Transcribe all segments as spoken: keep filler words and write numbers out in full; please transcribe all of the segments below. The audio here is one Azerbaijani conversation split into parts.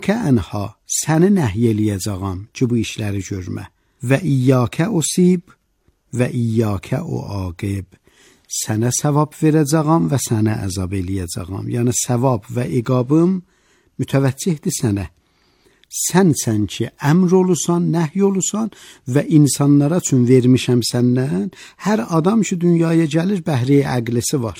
ənha, səni nəhy eləyəcəyəm ki, bu işləri görmə. Və iyyəkə usib və iyyəkə uaqib. Sənə savab verəcəyəm və sənə əzab eləyəcəyəm. Yəni savab və iqabım mütəvəccihdir sənə. Sənsən ki, əmr olusan, nəhy olusan və insanlara üçün vermişəm səndən. Hər adam ki, dünyaya gəlir, bəhri əqlisi var.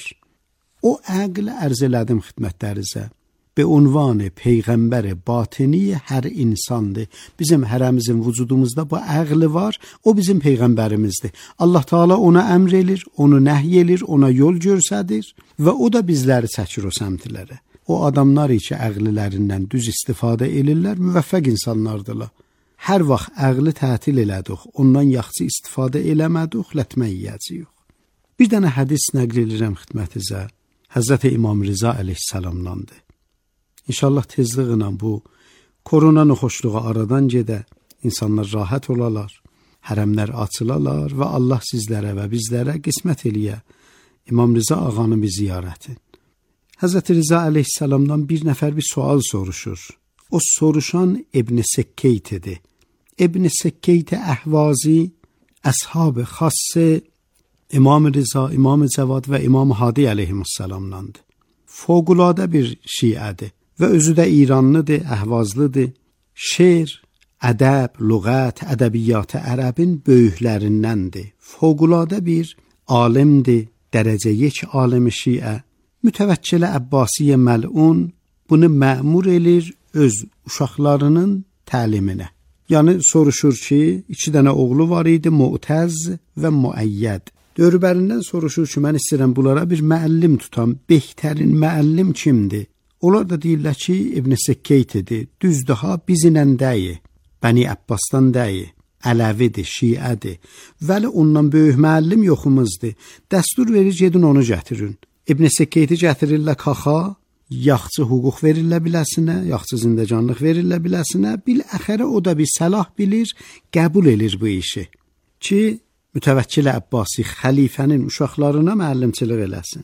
O əqlə ərz elədim xidmətlərinizə. Be unvanı peyğəmbəri batini hər insandır. Bizim hərəmizin vücudumuzda bu əqli var, o bizim peyğəmbərimizdir. Allah Teala ona əmr edir, onu nəhy edir, ona yol göstərir və o da bizləri çəkir o səmtlərə. O adamlar ki, əqlilərindən düz istifadə edirlər, müvəffəq insanlardılar. Hər vaxt əqli tətil elədik, ondan yaxşı istifadə eləmədik, lətmə yiyəcəyik. Bir dənə hədis nəql edirəm xidmətinizə. Həzrət İmam Rıza əleyhissalamdandır. İnşallah tezliklə bu korona noxoşluğu aradan gedə, insanlar rahat olalar, hərəmlər açılalar və Allah sizlərə və bizlərə qismət eləyə İmam Rıza ağanın bir ziyarəti. Həzrət Rıza əleyhissalamdan bir nəfər bir sual soruşur. O soruşan İbn Sekkeyt'dir. İbn Sekkeyt Əhvazi, əshab-ı xasse İmam Rıza, İmam Cəvad və İmam Hadi əleyhissalamdandır. Fövqəladə bir şiədir və özü də İranlıdır, Əhvazlıdır. Şeir, ədəb, lüğət, ədəbiyyat ərəbin böyüklərindəndir. Fövqəladə bir alimdir, dərəcə یک alimi şiə. Mütəvəkkil Əbbasiyə məlun bunu məmur elir öz uşaqlarının təliminə. Yəni soruşur ki, iki dənə oğlu var idi, Mu'təz və Muəyyəd. Dövrbərindən soruşur ki, mən istəyirəm bunlara bir müəllim tutam. Behtərin müəllim kimdir? Onlar da deyirlər ki, İbn Sekkeyt'dir. Düzdür ha, bizinlə dəyi. Bəni Əbbasdan dəyi. Ələvidir, şiədir. Vəli ondan böyük müəllim yoxumuzdur. Dəstur verir, gedin onu gətirin. İbn Sekkeyt'i gətirirlər kaxa, yaxçı hüquq verirlər biləsinə, yaxçı zindəcanlıq verirlər biləsinə. Biləxərə o da bir səlah bilir, qəbul edir bu işi. Ki, Mütəvəkkil Əbbasi xəlifənin uşaqlarına müəllimçilik eləsin.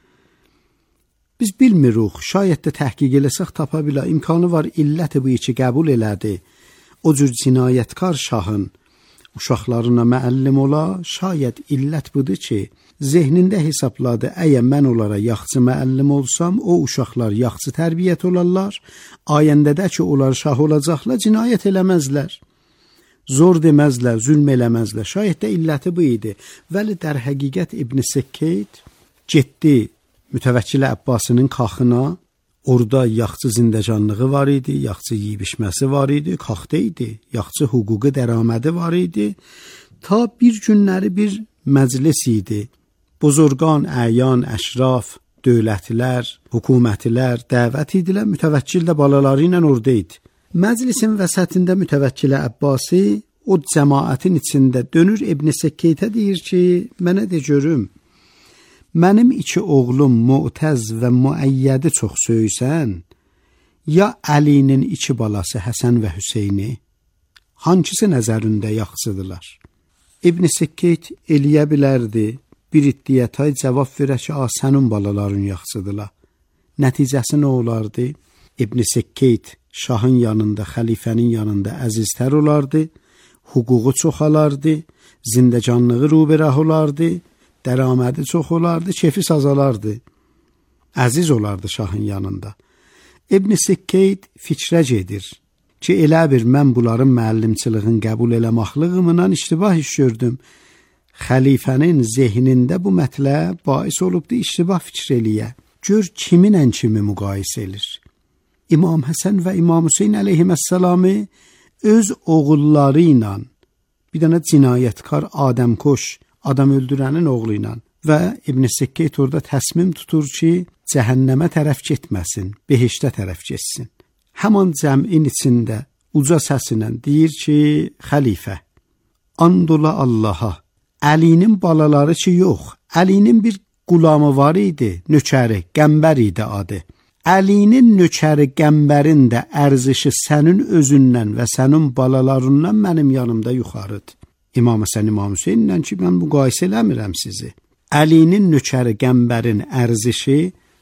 Biz bilmirik, şayət də təhqiq eləsək tapa bilə, imkanı var, illəti bu işi qəbul elədi. O cür cinayətkar şahın uşaqlarına müəllim ola, şayət illət budur ki, zehnində hesabladı, əgər mən onlara yaxçı müəllim olsam, o uşaqlar yaxçı tərbiyyət olarlar, ayəndədə ki, onlar şah olacaqlar, cinayət eləməzlər. Zor deməzlər, zülm eləməzlər. Şayət də illəti bu idi. Vəli dər həqiqət İbn Sekkeyt getdi Mütəvəkkil Əbbasinin kaxına. Orada yaxçı zindəcanlığı var idi, yaxçı yeyib içməsi var idi, kaxda idi, yaxçı hüquqi dəramədi var idi. Ta bir günləri bir məclis idi. Buzurgan, əyan, əşraf, dövlətlər, hökumətlər dəvət idilər. Mütəvəkkil də balaları ilə orada idi. Məclisin vəsətində Mütəvəkkil Əbbasi o cəmaətin içində dönür İbn Sekkeytə deyir ki, mənə de görüm, mənim iki oğlum Mu'təz və Muəyyədi çox söysən, ya Əlinin iki balası Həsən və Hüseyni, hangisi nəzərində yaxşıdırlar? İbn Sekkeyt eləyə bilərdi, bir iddiətay cavab verə ki, sənin balaların yaxşıdırlar. Nəticəsi nə olardı? İbn Sekkeyt şahın yanında, xəlifənin yanında əziztər olardı, hüququ çoxalardı, zindəcanlığı rübərah olardı, dəramədi çox olardı, kefi sazalardı, əziz olardı şahın yanında. İbn Sekkeyt fikrə gedir ki, elə bir mən bunların müəllimçiliğini qəbul eləmaqlığımla iştibah iş gördüm. Xəlifənin zehnində bu mətləb bais olubdu, iştibah fikr eləyə. Gör kiminlə kimi müqayisə edir. İmam Həsən və İmam Hüseyin əleyhissalamı öz oğulları ilə, bir dənə cinayətkar adəmkoş, adam öldürənin oğlu ilə və İbn Sekkeyt orada təsmim tutur ki, cəhənnəmə tərəf getməsin, behiştə tərəf getsin. Həman cəmin içində uca səsinlə deyir ki, xəlifə, and ola Allaha, Əlinin balaları ki, yox, Əlinin bir qulamı var idi, nökəri, qəmbər idi adı. Əlinin nökəri qəmbərin də ərzişi sənin özündən və sənin balalarından mənim yanımda yuxarıdır. İmam Həsən, İmam Hüseynlə ki, mən müqayisə eləmirəm sizi. Əlinin nökəri qəmbərin ərzişi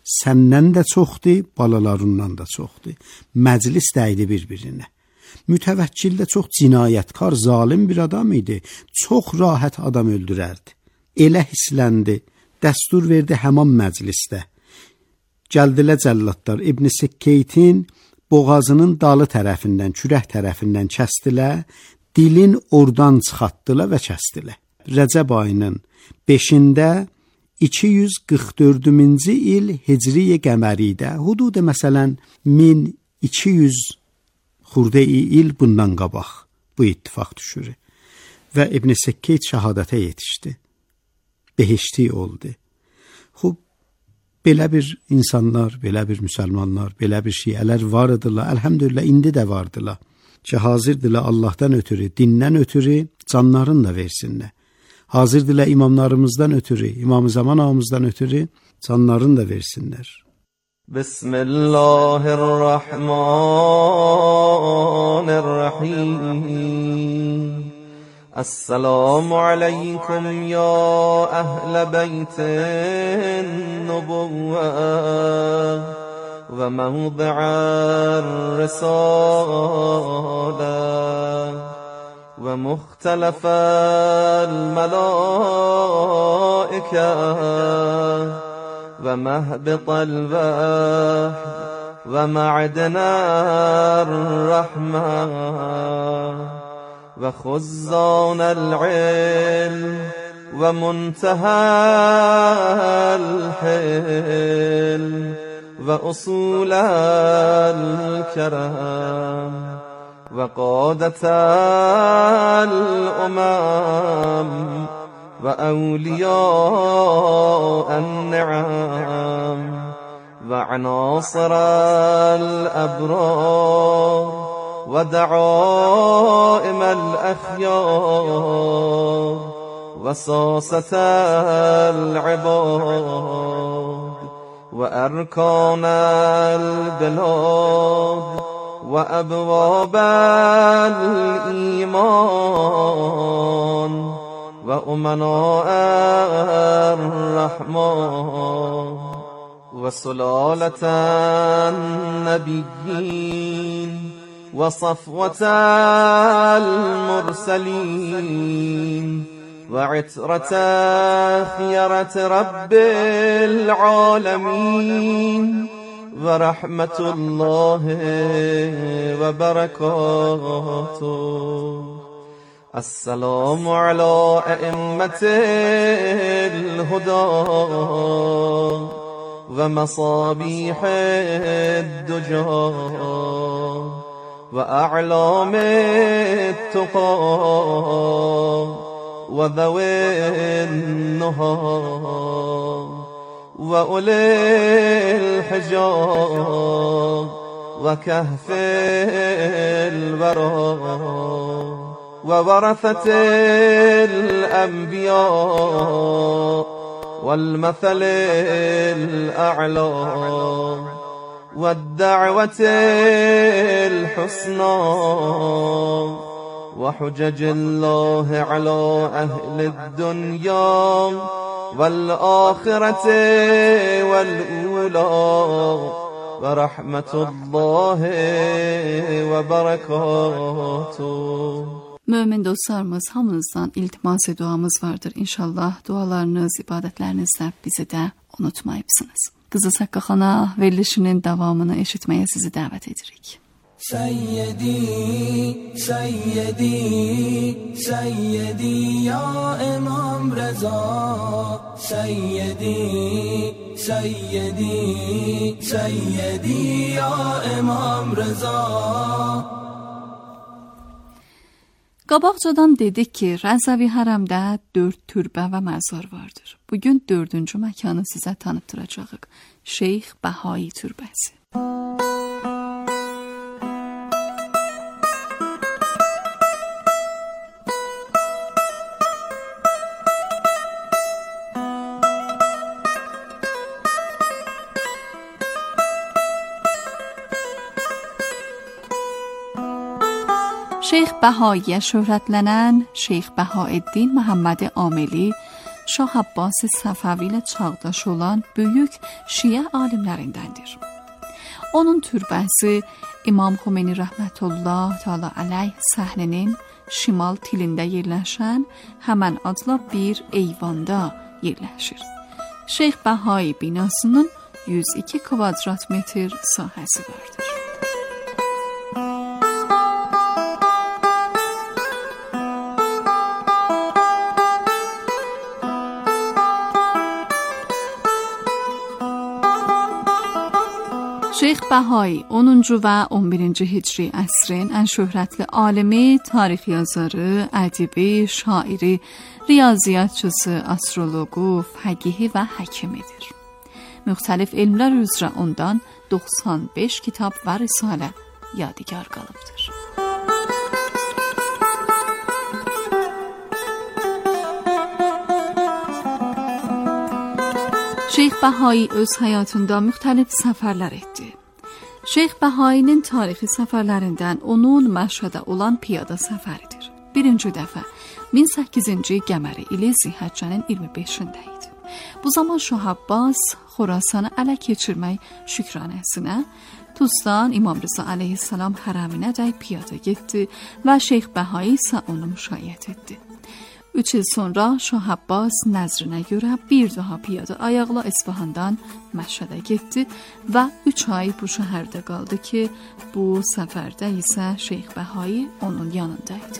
səndən də çoxdur, balalarından da çoxdur. Məclis dəydi bir-birinə. Mütəvəkkil də çox cinayətkar, zalim bir adam idi. Çox rahat adam öldürərdi. Elə hissləndi, dəstur verdi həman məclisdə. Gəldilər cəlladlar İbn Sekkeytin boğazının dalı tərəfindən, kürək tərəfindən kəsdilər, dilin oradan çıxartdılar və kəsdilər. Rəcəb ayının beşində iki yüz qırx dördüncü il Hicriyə qəməridə, hududa məsələn min iki yüz xurdə il bundan qabaq bu ittifaq düşür və İbn Sekkeyt şəhadətə yetişdi. Behişti oldu. Xub, belə bir insanlar, belə bir müsəlmanlar, belə bir şiələr var idilar. Əlhəmdülillah indi də vardılar. Ki hazırdılar Allahdan ötürü, dindən ötürü canlarını da versinlər. Hazırdılar imamlarımızdan ötürü, İmam-ı Zaman ağamızdan ötürü canlarını da versinlər. Bismillahirrahmanirrahim. Esselamu aleykum ya ehle beytin nubuvve ve mevdi'ar risale ve muhtelefel melaike ve mehbitel vahd ve ma'dinar rahman ve khuzzanel ilm ve muntehel hilm ve usulel kerem ve qadetel umam ve evliyâ'en ni'am ve anasirel ebrar ودعائم الأخيار وساسة العباد وأركان البلاد وأبواب الإيمان وأمناء الرحمن وسلالة النبيين وصفوة المرسلين وعترة خيرة رب العالمين ورحمة الله وبركاته. السلام على أئمة الهدى ومصابيح الدجى وأعلام التقى وذوي النهى وأولي الحجى وكهف الورى وورثة الأنبياء والمثل الأعلى والدعوة الحسنى وحجج الله على أهل الدنيا والآخرة والأولى ورحمة الله وبركاته. Mümin dostlarımız, hamınızdan iltimas ve duamız vardır. İnşallah dualarınız, ibadətlerinizlə bizi də unutmayıbsınız. Qızıl Saqqaxana verilişinin davamını eşitməyə sizi dəvət edirik. Seyyidi, Seyyidi, Seyyidi ya İmam Reza. Seyyidi, Seyyidi, Seyyidi ya İmam Reza. Qabaqcadan dedik ki, Rəzavi Hərəmdə dörd türbə və məzar vardır. Bugün dördüncü məkanı sizə tanıtdıracağıq. Şeyx Bəhai Türbəsi. Şeyx Bəhaiyə şöhrətlənən Şeyx Bəhauəddin Məhəmməd Amili Şah Abbas Səfəvi ilə çağdaş olan böyük Şiə alimlərindəndir. Onun türbəsi İmam Xomeyni rəhmətullah təala əleyh səhnənin şimal tilində yerləşən həmən adla bir eyvanda yerləşir. Şeyx Bəhai binasının yüz iki kvadrat metr sahəsi vardır. Şeyx Bəhai onuncu və on birinci hicri əsrin ən şöhrətli alimi, tarix yazarı, ədibi, şairi, riyaziyyatçısı, astrologu, fəqihi və həkimidir. Müxtəlif elmlər üzrə ondan doxsan beş kitab və risalə yadigar qalıbdır. Şeyx Bəhai öz həyatında müxtəlif səfərlər etdi. Şeyx Bəhainin tarixi səfərlərindən onun Məşhədə olan piyada səfəridir. Birinci dəfə min səkkizinci qəməri ili Zilhəccənin iyirmi beşində idi. Bu zaman Şah Abbas Xorasanı ələ keçirmək şükranəsinə Tuzdan İmam Rza əleyhissalam hərəminədək piyada getdi və Şeyx Bəhai isə onu müşayiət etdi. Üç il sonra Şah Abbas nəzrinə görə bir daha piyada ayaqla İsfahandan Məşhədə getdi və üç ay bu şəhərdə qaldı ki, bu səfərdə isə Şeyx Bəhai onun yanındaydı.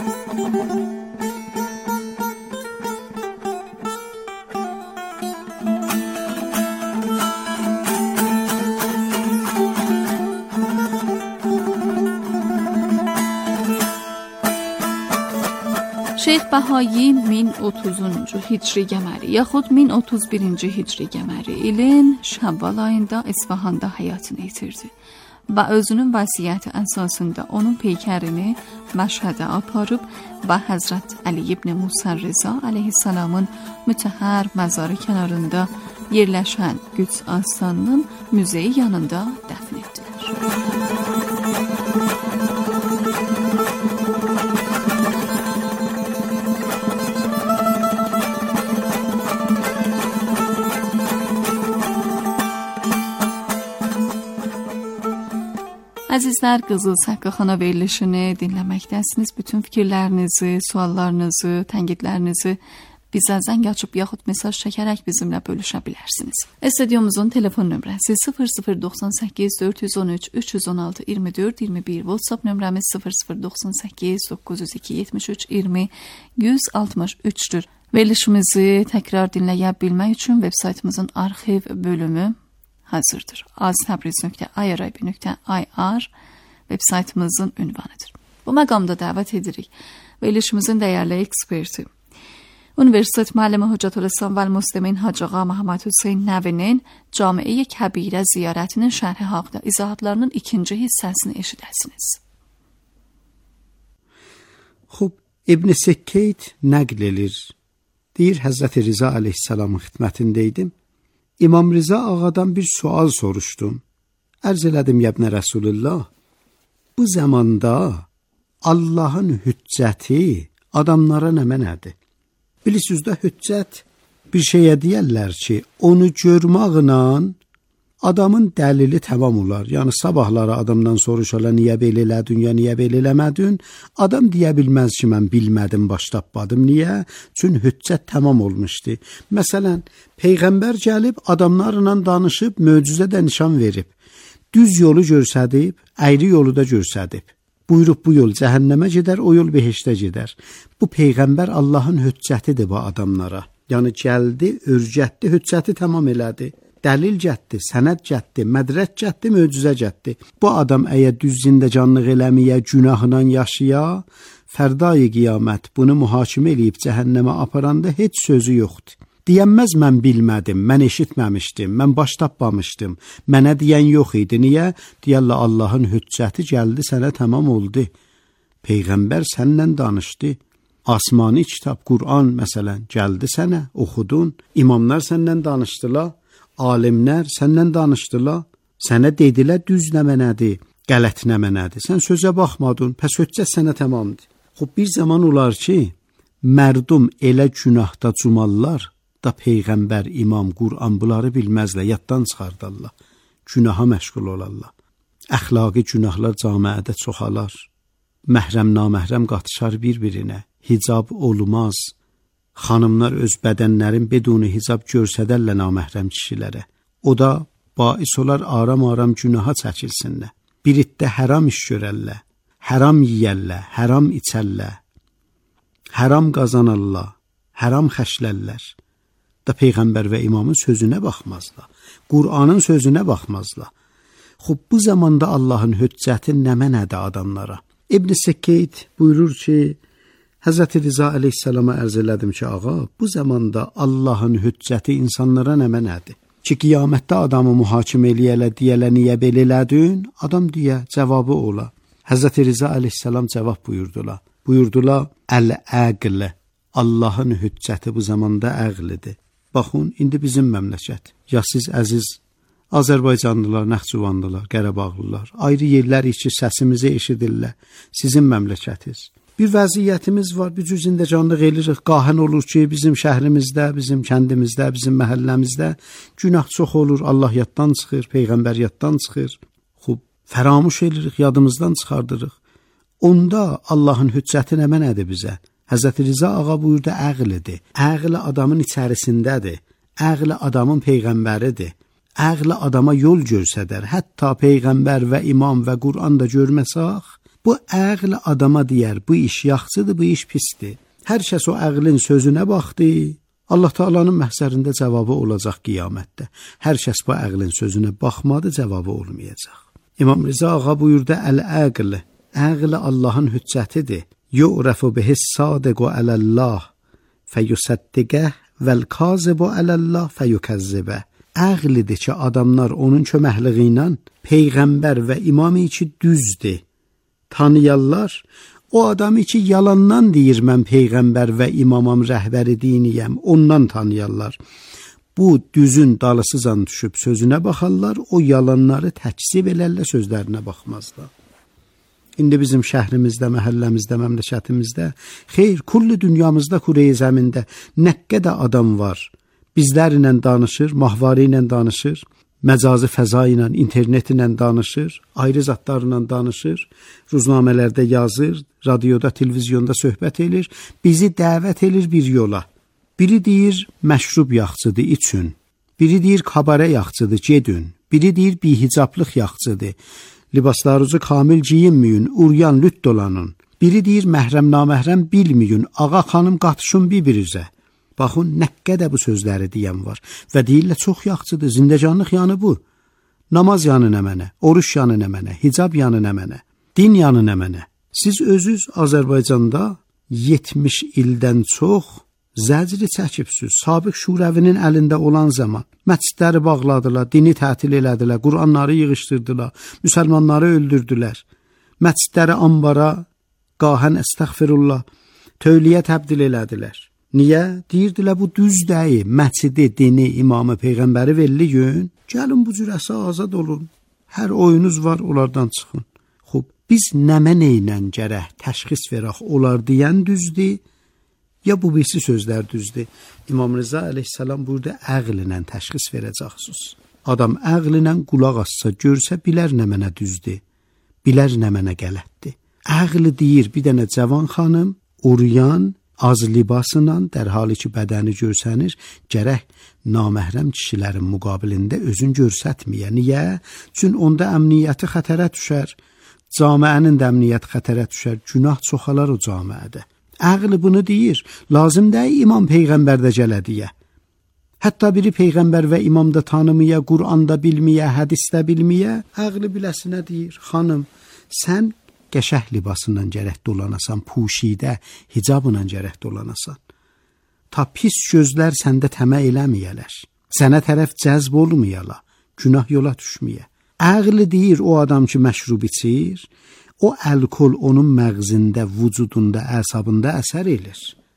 Şeyx Bəhai min otuzuncu hicri qəməri yaxud min otuz birinci hicri qəməri ilin Şəvval ayında İsfahanda həyatını itirdi və özünün vəsiyyəti əsasında onun peykərini Məşhədə aparıb və Həzrət Əli ibn Musa Rza əleyhissalamın mütəhhər məzarı kənarında yerləşən Qüds astanının müzeyi yanında dəfn etdilər. Əzizlər, Qızıl Səqqaxana verilişini dinləməkdəsiniz. Bütün fikirlərinizi, suallarınızı, tənqidlərinizi bizə zəng açıb yaxud mesaj çəkərək bizimlə bölüşə bilərsiniz. Studyomuzun telefon nömrəsi sıfır sıfır doxsan səkkiz dörd yüz on üç üç yüz on altı iyirmi dörd iyirmi bir, WhatsApp nömrəmiz sıfır sıfır doxsan səkkiz doqquz yüz iki yetmiş üç iyirmi yüz altmış üçdür. Verilişimizi təkrar dinləyə bilmək üçün veb saytımızın arxiv bölümü hazırdır. aztabriz nöqtə i r i b nöqtə i r veb saytımızın ünvanıdır. Bu məqamda dəvət edirik verilişimizin dəyərli eksperti, Universitet müəllimi Hüccətülislam və Müslimin Hacı Ağa Məhəmməd Hüseyn Nəvinin Camiə Kəbirə ziyarətinin şərhi haqqında izahatlarının ikinci hissəsini eşidəsiniz. Xub, İbn Sekkeyt nəql edir. Deyir, Həzrəti Rza əleyhissalamın xidmətindəydim. İmam Rza ağadan bir sual soruşdum. Ərz elədim, yəbnə Rəsulullah, bu zamanda Allahın hüccəti adamlara nə mənədir? Bilirsiniz də, hüccət bir şeyə deyərlər ki, onu görməklə adamın dəlili tamam olar. Yəni sabahları adamdan soruşarlar, niyə belə elədin, ya niyə belə eləmədin? Adam deyə bilməz ki, mən bilmədim, baş tapmadım. Niyə? Çünki hüccət tamam olmuşdu. Məsələn, Peyğəmbər gəlib adamlarla danışıb, möcüzə də nişan verib. Düz yolu göstərib, əyri yolu da göstərib. Buyurub bu yol cəhənnəmə gedər, o yol behiştə gedər. Bu Peyğəmbər Allahın hüccətidir bu adamlara. Yəni gəldi, örgətdi, hüccəti tamam elədi. Dəlil gətdi, sənəd gətdi, mədrət gətdi, möcüzə gətdi. Bu adam əgər düz zindəcanlıq eləməyə, günahla yaşaya, fərdayı qiyamət bunu mühakimə eləyib cəhənnəmə aparanda heç sözü yoxdur. Deyənməz, mən bilmədim, mən eşitməmişdim, mən baş tapmamışdım, mənə deyən yox idi. Niyə? Deyərlər, Allahın hüccəti gəldi, sənə tamam oldu. Peyğəmbər sənlə danışdı. Asmani kitab, Qur'an məsələn, gəldi sənə, oxudun. İmamlar səndən danışdılar, alimlər səndən danışdılar. Sənə dedilər, düz nə mənədir, qələt nə mənədir. Sən sözə baxmadın, pəs hüccət sənə tamamdır. Xub, bir zaman olar ki, Mərdum elə günahda cumallar da peyğəmbər, imam, Qur'an bunları bilməzlər, yaddan çıxardarlar. Günaha məşğul olarlar. Əxlaqi günahlar cəmiyyətdə çoxalar. Məhrəm naməhrəm qatışar bir-birinə. Hicab olmaz. Xanımlar öz bədənlərin beduni hicab görsədərlər naməhrəm kişilərə. O da bais olar aram-aram günaha çəkilsinlər. Bir iddə həram iş görərlər. Həram yeyərlər, həram içərlər. Həram qazanarlar, həram xəşlərlər. Da peyğəmbər və imamın sözünə baxmazlar. Qur'anın sözünə baxmazlar. Xub bu zamanda Allahın hüccəti nəmə nədir adamlara? İbn Sekkeyd buyurur ki, Həzrəti Rıza əleyhissalama ərz elədim ki, ağa, bu zamanda Allahın hüccəti insanlara nəmə nədir? Ki, qiyamətdə adamı mühakimə eləyələ, deyələ, niyə belə elədin? Adam deyə, cavabı ola. Həzrəti Rıza əleyhissalam cavab buyurdular. Buyurdular, əl-əqlə. Allahın hüccəti bu zamanda əqlidir. Baxın, indi bizim məmləkət. Ya siz əziz Azərbaycanlılar, Naxçıvanlılar, Qarabağlılar, ayrı yerlərik ki, səsimizi eşidirlər. Sizin məmləkətiz. Bir vəziyyətimiz var, bir cür zindəcanlıq eləyirik. Qahən olur ki, bizim şəhrimizdə, bizim kəndimizdə, bizim məhəlləmizdə günah çox olur. Allah yaddan çıxır, Peyğəmbər yaddan çıxır. Xub, fəramuş eləyirik, yadımızdan çıxardırıq. Onda Allahın hüccəti nəmə nədir bizə? Həzrəti Rıza ağa buyurdu, əqlidir. Əqli adamın içərisindədir. Əqli adamın peyğəmbəridir. Əqli adama yol göstərər. Hətta peyğəmbər və imam və Qur'an da görməsək, bu əqli adama deyər, bu iş yaxşıdır, bu iş pisdir. Hər kəs o əqlin sözünə baxdı. Allah Taala'nın məhzərində cavabı olacaq qiyamətdə. Hər kəs bu əqlin sözünə baxmadı, cavabı olmayacaq. İmam Rıza ağa buyurdu, əl-əql. Əqli Allahın hüccətidir. Yu'rafu bihis sadiqu alallah feyusaddiqə vəl-kazibu alallah feyukazzibə. Əqlidir ki, adamlar onun köməkliyi ilə peyğəmbər və imamı ki düzdür tanıyarlar. O adamı ki yalandan deyir, mən peyğəmbər və imamam, rəhbəri diniyəm, ondan tanıyarlar. Bu düzün dalısızan düşüb sözünə baxarlar, o yalanları təkzib elərlər, sözlərinə baxmazlar. İndi bizim şəhrimizdə, məhəlləmizdə, məmləkətimizdə, xeyr, kulli dünyamızda, Kure-i zəmində nə qədər adam var. Bizlərlə danışır, mahvari ilə danışır, məcazi fəza ilə, internet ilə danışır, ayrı zatlarla danışır, ruznamələrdə yazır, radioda, televizyonda söhbət edir, bizi dəvət edir bir yola. Biri deyir, məşrub yaxçıdır, üçün. Biri deyir, kabare yaxçıdır, gedün. Biri deyir, bihicablıq yaxçıdır. Libaslarınızı kamil giyinməyin, uryan lüt dolanın. Biri deyir, məhrəm naməhrəm bilməyin, ağa xanım qatışın bir-birizə. Baxın, nə qədər bu sözləri deyən var. Və deyirlər, çox yaxçıdır, zindəcanlıq yanı bu. Namaz yanı nə mənə, oruç yanı nə mənə, hicab yanı nə mənə, din yanı nə mənə. Siz özünüz Azərbaycanda yetmiş ildən çox zəcri çəkibsiniz. Sabiq Şurəvinin əlində olan zaman məscidləri bağladılar, dini tətil elədilər, Qur'anları yığışdırdılar, müsəlmanları öldürdülər. Məscidləri ambara, qahən əstəğfirullah, tövliyə təbdil elədilər. Niyə? Deyirdilər, bu düz deyil, məscidi, dini, imamı, peyğəmbəri velli gün, gəlin bu cürəsə azad olun. Hər oyunuz var, onlardan çıxın. Xub, biz nəmə neynən gərək təşxis verək, olar deyən düzdür, ya bu birisi sözlər düzdür. İmam Rıza əleyhissalam burada əqllə təşxis verəcəksiniz. Adam əqllə qulaq assa, görsə, bilər nə mənə düzdür, bilər nə mənə qələtdir. Əqli deyir, bir dənə cavan xanım, uryan, az libasla, dərhali ki, bədəni görsənir, gərək naməhrəm kişilərin müqabilində özün görsətməyə. Niyə? Çünki onda əmniyyəti xətərə düşər, camiənin də əmniyyəti xətərə düşər, günah çoxalar o camiədə. Əqli bunu deyir, lazım deyil imam peyğəmbərdə gələdiyə. Hətta biri peyğəmbər və imamda tanımıya, Qur'anda bilməyə, hədisdə bilməyə, əqli biləsinə deyir, xanım, sən qəşəh libasından gərək dolanasan, puşidə, hicabla gərək dolanasan. Ta pis gözlər səndə təmə eləməyələr, sənə tərəf cəzb olmayala, günah yola düşməyə. Əqli deyir, o adam ki məşrub içir, o əlkol onun məğzində, vücudunda, əsabında əsər elir,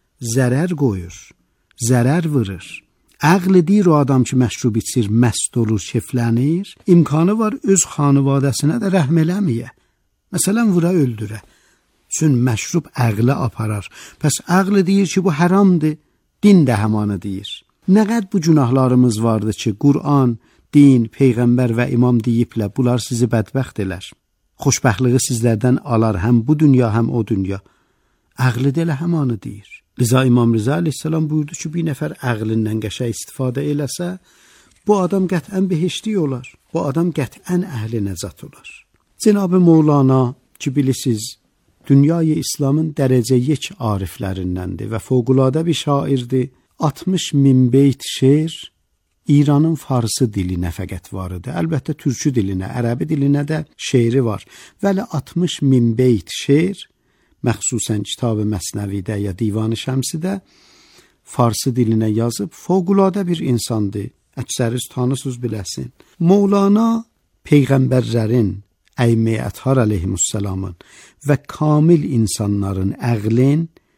zərər qoyur, zərər vurur. Əqli deyir, o adam ki məşrub içir, məst olur, keflənir, imkanı var öz xanivadəsinə də rəhm eləməyə. Məsələn, vura öldürə. Çün məşrub əqlə aparar. Pəs əql deyir ki, bu haramdır. Din də həmanı deyir. Nə qəd bu günahlarımız vardı ki, Qur'an, din, peyğəmbər və imam deyiblə bunlar sizi bədbəxt elər. Xoşbəxtliyi sizlərdən alar həm bu dünya, həm o dünya. Əqli də elə həmanı deyir. Rıza İmam Rıza əleyhissalam buyurdu ki, bir nəfər əqlindən qəşəng istifadə eləsə, bu adam qətən behiştli olar. Bu adam qətən əhli nəcət olar. Cenab-ı Mevlana ki, bilirsiniz, dünyayı İslamın dərəcə yek ariflərindəndir və fövqəladə bir şairdir. altmış min beyt şeir İranın farsı dilinə fəqət var idi. Əlbəttə türkü dilinə, ərəbi dilinə də şeiri var. Vəli altmış min beyt şeir, məxsusən Kitab-ı Məsnəvidə ya Divan-ı Şəmsidə farsı dilinə yazıb, fövqəladə bir insandır. Əksəriz tanısız biləsin. Mevlana peyğəmbərlərin, Əymə Əthar əleyhissalamın və kamil insanların əqlin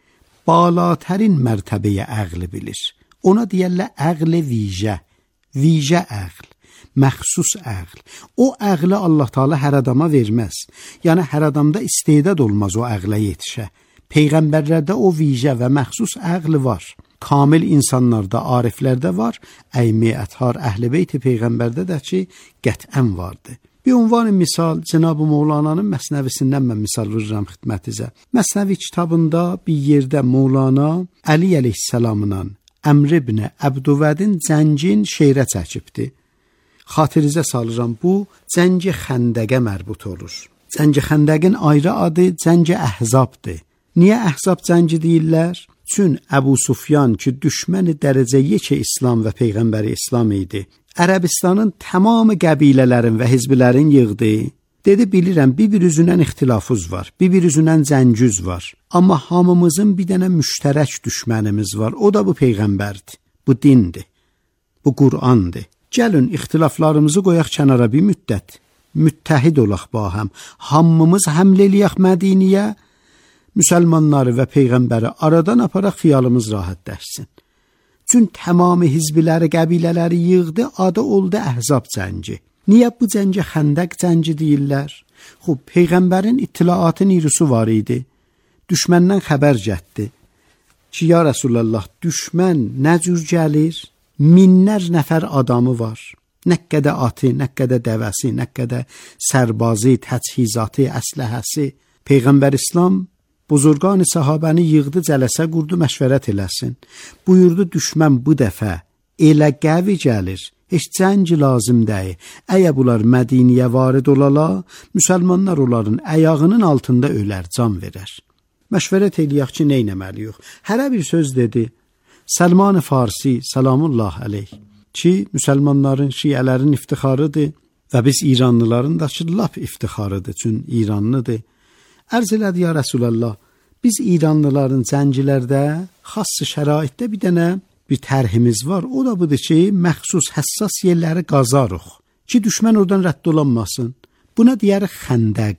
balatərin mərtəbəyə əqli bilir. Ona deyərlər əqli vicə, vicə əql, məxsus əql. O əqli Allah Teala hər adama verməz. Yəni hər adamda istedad olmaz o əqlə yetişə. Peyğəmbərlərdə o vicə və məxsus əqli var. Kamil insanlarda, ariflərdə var. Əymə Əthar, Əhl-i Beyt-i Peyğəmbərdə də ki, qətən vardı. Bir ünvan misal, Cenab-ı Mevlana'nın Məsnəvisindən mən misal verirəm xidmətinizə. Məsnəvi kitabında bir yerdə Mevlana Əli əleyhissalamla Əmr ibn Əbdüvədin cəngin şeirə çəkibdi. Xatirinizə salıram, bu cəngi xəndəqə mərbut olur. Cəngi xəndəqin ayrı adı cəngi Əhzabdır. Niyə Əhzab cəngi deyirlər? Çün Əbu Sufyan ki, düşməni dərəcə yekə İslam və Peyğəmbəri İslam idi. Ərəbistanın tamamı qəbilələrin və hizbilərin yığdı. Dedi, bilirəm, bir-bir üzündən ixtilafız var, bir-bir üzündən cəngüz var. Amma hamımızın bir dənə müştərək düşmənimiz var, o da bu Peyğəmbərdir, bu dindir, bu Qur'andır. Gəlin, ixtilaflarımızı qoyaq kənara bir müddət, müttəhid olaq bahəm, hamımız həml eləyək Mədiniyə, müsəlmanları və Peyğəmbəri aradan aparaq xiyalımız rahatləşsin. Çün tamamı hizbiləri, qəbilələri yığdı, adı oldu Əhzab cəngi. Niyə bu cəngə xəndəq cəngi deyirlər? Xub, Peyğəmbərin ittilaatı nirüsü var idi. Düşməndən xəbər gətdi ki, ya Rəsulallah, düşmən nə cür gəlir? Minlər nəfər adamı var. Nə qədər atı, nə qədər dəvəsi, nə qədər sərbazı, təchizatı, əsləhəsi. Peyğəmbər İslam buzurqan-ı sahabəni yığdı, cələsə qurdu, məşvərət eləsin. Buyurdu, düşmən bu dəfə elə qəvi gəlir, heç cəngi lazım deyil. Əgər bunlar Mədiniyə varid olala, müsəlmanlar onların əyağının altında ölər, can verər. Məşvərət eləyək ki, neynəməliyik? Hərə bir söz dedi. Səlman-ı Farsi, salamullah əleyh, ki, müsəlmanların, şiələrin iftixarıdır və biz İranlıların da ki, lap iftixarıdır, çün İranlıdır. Ərz elədi, ya Rəsulallah, biz İranlıların cəngilərdə, xassı şəraitdə bir dənə bir tərhimiz var. O da budur ki, məxsus həssas yerləri qazarıq ki, düşmən oradan rədd olanmasın. Buna deyərik xəndəq.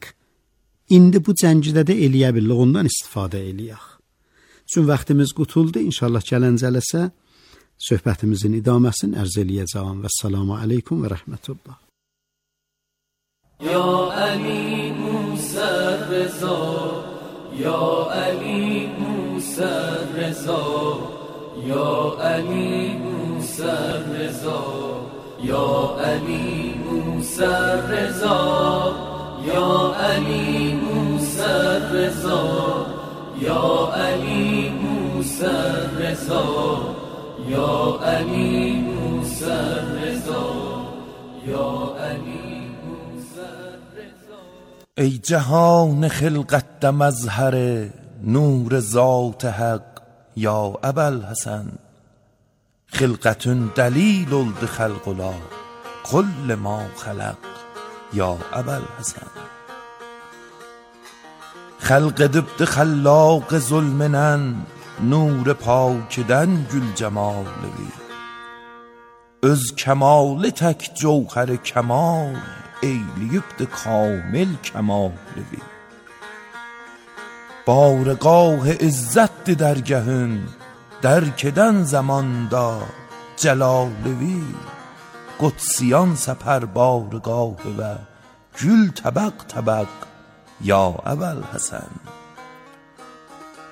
İndi bu cəngidə də eləyə bilir, ondan istifadə eləyək. Çün vaxtimiz qutuldu, inşallah gələn cələsə söhbətimizin idaməsini ərz eləyəcəm. Və salamu aleykum və rəhmətullah. Ya Ali Musa Reza, Ya Ali Musa Reza, Ya Ali Musa Reza, Ya Ali Musa Reza, Ya Ali Musa Reza, Ya Ali Musa Reza, Ya Ali Musa Reza, Ya Ali Musa Reza. ای جهان خلقت مظهر نور ذات حق یا ابوالحسن، خلقت دلیل oldu خلقلا کل ما خلق یا ابوالحسن. خلق edibdi خلاق ظلمنن نور پاکدن gül cemalıvi. Öz kemali tek cevher kemal eyliyibdi kamil kemalıvi. بارگاه عزت درگهن درکدن زماندا جلالوی. قدسیان سپر بارگاه و گل طبق طبق یا ابوالحسن.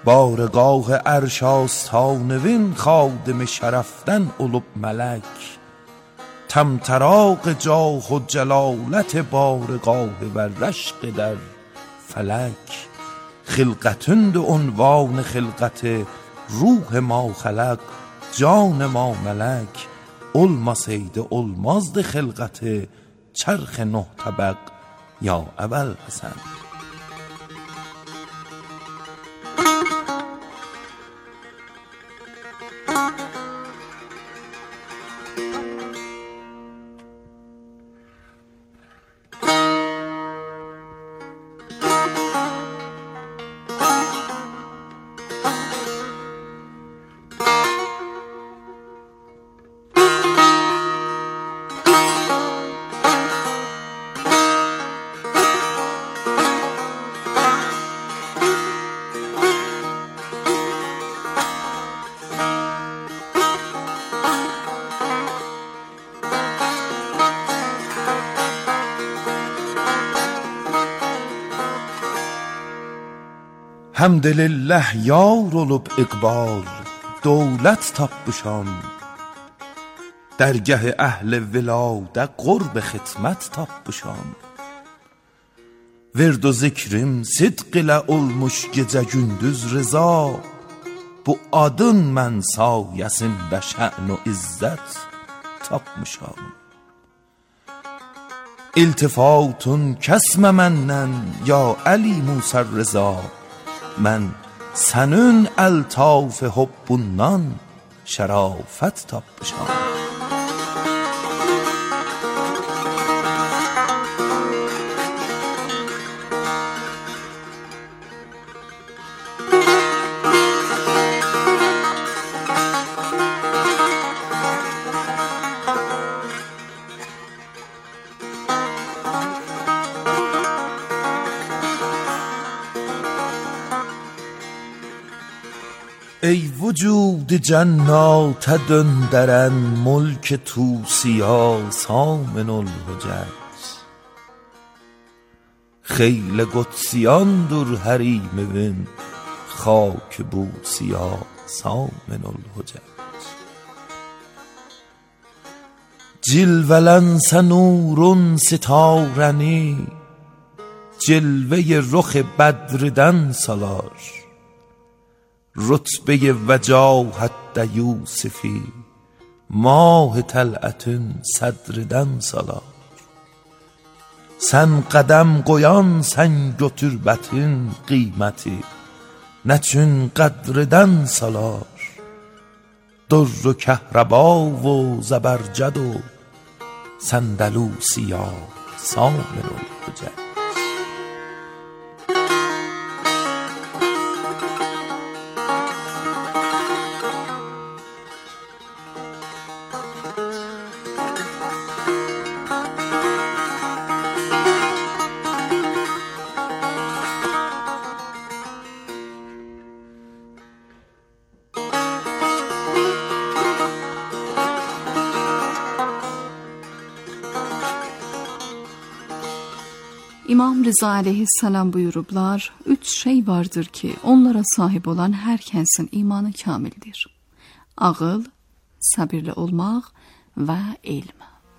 بارگاه عرش آستانوین خادم شرفتن olub ملک طمطراق جاه و جلالت بارگاه و رشق در فلک خلقتند عنوان خلقت ruh ما خلق جان ما ملک olmasaydı olmazdı خلقت چرخ نه طبق یا ابوالحسن. Həmdülillah yar olub iqbal, dövlət tapmışam. Dərgah-ı əhl-i viladə qurb xidmət tapmışam. Vird-u zikrim sidq ilə olmuş gecə gündüz rıza. Bu adın mən sayəsində şən و izzət tapmışam. İltifatun kəsmə məndən ya Əli Musa Rıza. Mən sənin əltaf hubbundan şərafət tapmışam. ای وجود جنات döndərən ملک توسیا سامن الحجج خیل قدسیاندر حریم وin خاک بوسیا سامن الحجج جلولنس نورون ستارنی جلوه رخ بدردن salar رتبه وجاهت ده یوسفی ماه طلعتın صدرdən salar Sən qədəm qoyan sən götürbətin qiyməti Nəçün qədrdən salar در و کهربا و زبرجد و سندلوسیا سامن الحجج İmam Rıza aleyhisselam buyurublar, üç şey vardır ki onlara sahip olan hər kəsin imanı kamildir. Ağıl, sabirli olmaq və elm.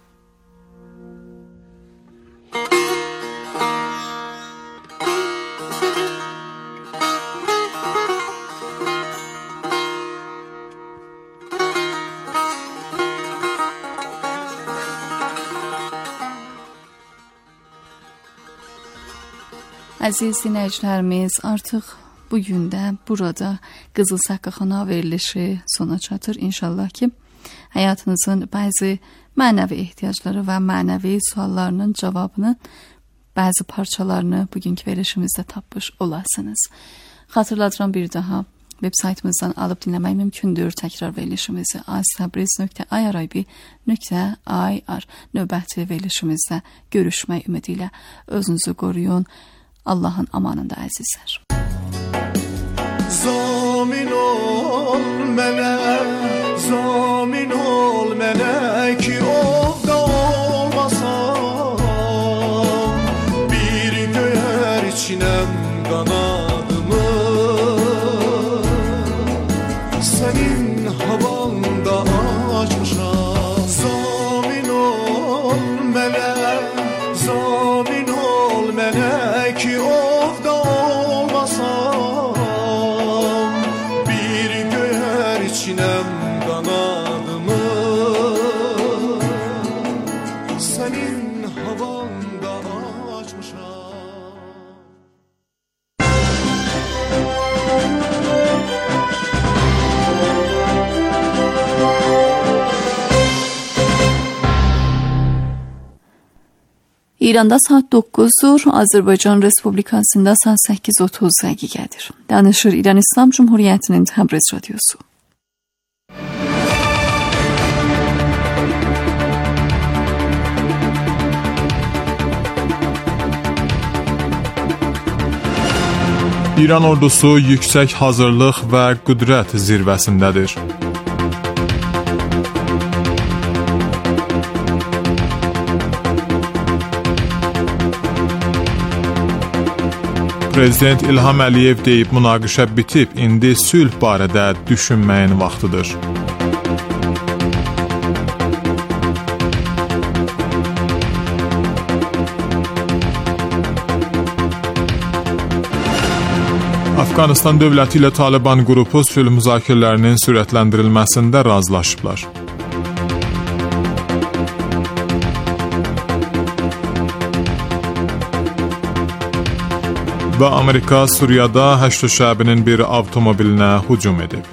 Əziz dinləyicilərimiz, artıq bugün də burada Qızıl Səqqaxana verilişi sona çatır. İnşallah ki, həyatınızın bəzi mənəvi ehtiyacları və mənəvi suallarının cavabını, bəzi parçalarını bugünkü verilişimizdə tapmış olasınız. Xatırladıram bir daha, web saytımızdan alıb dinləmək mümkündür. Təkrar verilişimizi aztabriz nöqtə irib nöqtə ir növbəti verilişimizdə görüşmək ümidi ilə özünüzü qoruyun. Allah'ın amanında əzizlər. Zamin ol mənə, zamin ol mənə ki ovda olmasam bir göyər içinəm qanadımı Sənin havanda açmışam. Zamin ol mənə, zamin ol mənə ki ovda olmasam. Bir göyər içinəm qanadımı, sənin havanda açmışam. İranda saat doqquzdur, Azərbaycan Respublikasında saat səkkiz otuz dəqiqədir. Danışır İran İslam Cumhuriyyətinin Təbriz radiosu. İran ordusu yüksək hazırlıq və qüdrət zirvəsindədir. Prezident İlham Əliyev deyib, münaqişə bitib, indi sülh barədə düşünməyin vaxtıdır. Afqanistan dövləti ilə Taliban qrupu sülh müzakirələrinin sürətləndirilməsində razılaşıblar. Və Amerika Suriyada Həşd şəbinin bir avtomobilinə hücum edib.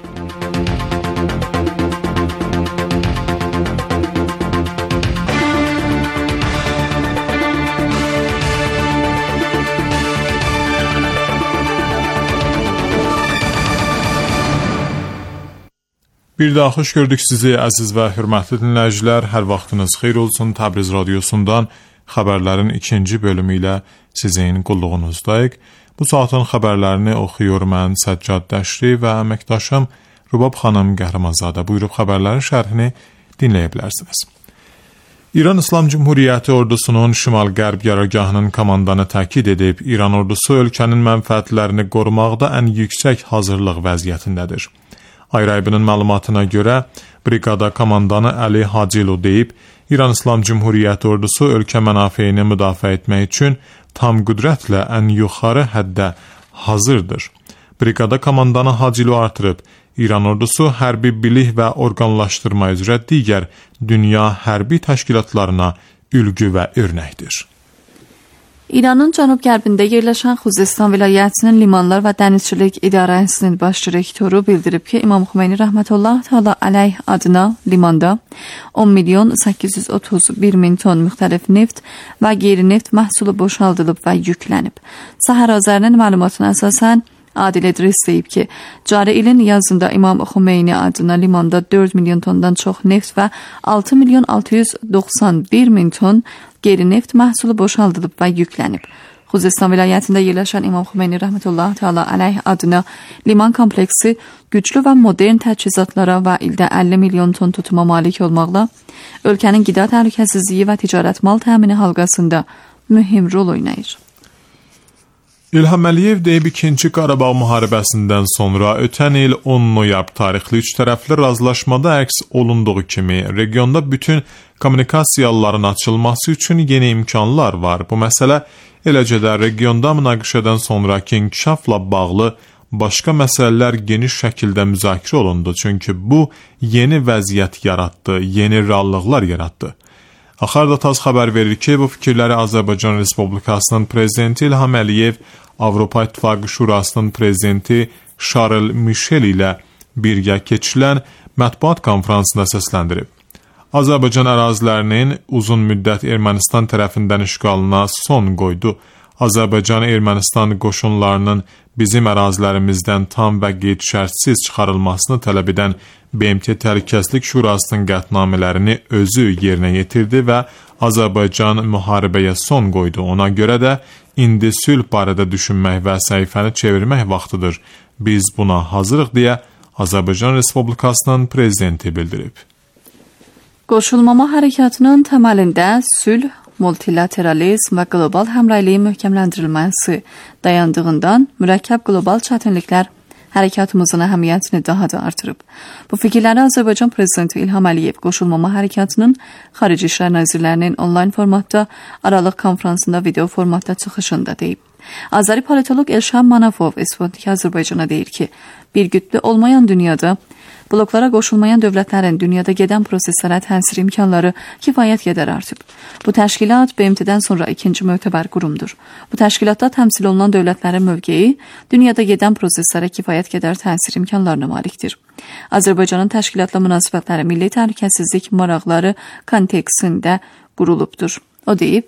Bir daha xoş gördük sizi əziz və hörmətli dinləyicilər. Hər vaxtınız xeyir olsun. Təbriz radiosundan xəbərlərin ikinci bölümü ilə sizin qulluğunuzdayıq. Bu saatın xəbərlərini oxuyur mən Səccad Dəşri və əməkdaşım Rubab xanım Qəhrəmanzadə. Buyurub xəbərlərin şərhini dinləyə bilərsiniz. İran İslam Cumhuriyyəti ordusunun şimal-qərb yarargahının komandanı təkid edib, İran ordusu ölkənin mənfəətlərini qorumaqda ən yüksək hazırlıq vəziyyətindədir. Ayrayibinin məlumatına görə, briqada komandanı Əli Hacilo deyib, İran İslam Cumhuriyyəti ordusu ölkə mənafeyini müdafiə etmək üçün tam qüdrətlə ən yuxarı həddə hazırdır. Briqada komandanı Hacilo artırıb, İran ordusu hərbi bilik və orqanlaşdırma üzrə digər dünya hərbi təşkilatlarına ülgü və örnəkdir. İranın cənub-qərbində yerləşən Xuzestan vilayətinin limanlar və dənizçilik idarəsinin baş direktoru bildirib ki, İmam Xümeyni rəhmətullah təala əleyh adına limanda on milyon səkkiz yüz otuz bir min ton müxtəlif neft və qeyri-neft məhsulu boşaldılıb və yüklənib. Səhər Azərinin məlumatına əsasən Adil İdris deyib ki, cari ilin yazında İmam Xümeyni adına limanda dörd milyon tondan çox neft və altı milyon altı yüz doxsan bir min ton qeyri-neft məhsulu boşaldılıb və yüklənib. Xuzestan vilayətində yerləşən İmam Xümeyni rəhmətullah təala əleyh adına liman kompleksi güclü və modern təchizatlara və ildə əlli milyon ton tutuma malik olmaqla ölkənin qida təhlükəsizliyi və ticarət mal təmini halqasında mühim rol oynayır. İlham Əliyev deyib, ikinci Qarabağ müharibəsindən sonra ötən il on noyabr tarixli üç tərəfli razılaşmada əks olunduğu kimi regionda bütün kommunikasiyaların açılması üçün yeni imkanlar var. Bu məsələ eləcə də regionda münaqişədən sonraki inkişafla bağlı başqa məsələlər geniş şəkildə müzakirə olundu. Çünki bu yeni vəziyyət yaratdı, yeni reallıqlar yaratdı. Axarda Taz xəbər verir ki, bu fikirləri Azərbaycan Respublikasının prezidenti İlham Əliyev Avropa İttifaqı Şurasının prezidenti Charles Michel ilə birgə keçilən mətbuat konferansında səsləndirib. Azərbaycan ərazilərinin uzun müddət Ermənistan tərəfindən işğalına son qoydu. Azərbaycan Ermənistan qoşunlarının bizim ərazilərimizdən tam və qeyd-şərtsiz çıxarılmasını tələb edən B M T Təhlükəsizlik Şurasının qətnamələrini özü yerinə yetirdi və Azərbaycan müharibəyə son qoydu. Ona görə də indi sülh barədə düşünmək və səhifəni çevirmək vaxtıdır. Biz buna hazırıq deyə Azərbaycan Respublikasının prezidenti bildirib. Qoşulmama hərəkatının təməlində sülh, multilateralizm və qlobal həmrəyliyin möhkəmləndirilməsi dayandığından mürəkkəb qlobal çətinliklər hərəkatımızın əhəmiyyətini daha da artırıb. Bu fikirləri Azərbaycan Prezidenti İlham Əliyev Qoşulmama Hərəkatının Xarici İşlər Nazirlərinin onlayn formatda Aralıq konfransında video formatda çıxışında deyib. Azəri politolog Elşan Manafov Sputnik Azərbaycana deyir ki, bir qütbü olmayan dünyada bloklara qoşulmayan dövlətlərin dünyada gedən proseslərə təsir imkanları kifayət qədər artıb. Bu təşkilat B M T-dən sonra ikinci mötəbər qurumdur. Bu təşkilatda təmsil olunan dövlətlərin mövqeyi dünyada gedən proseslərə kifayət qədər təsir imkanlarına malikdir. Azərbaycanın təşkilatla münasibətləri milli təhlükəsizlik maraqları kontekstində qurulubdur. O deyib,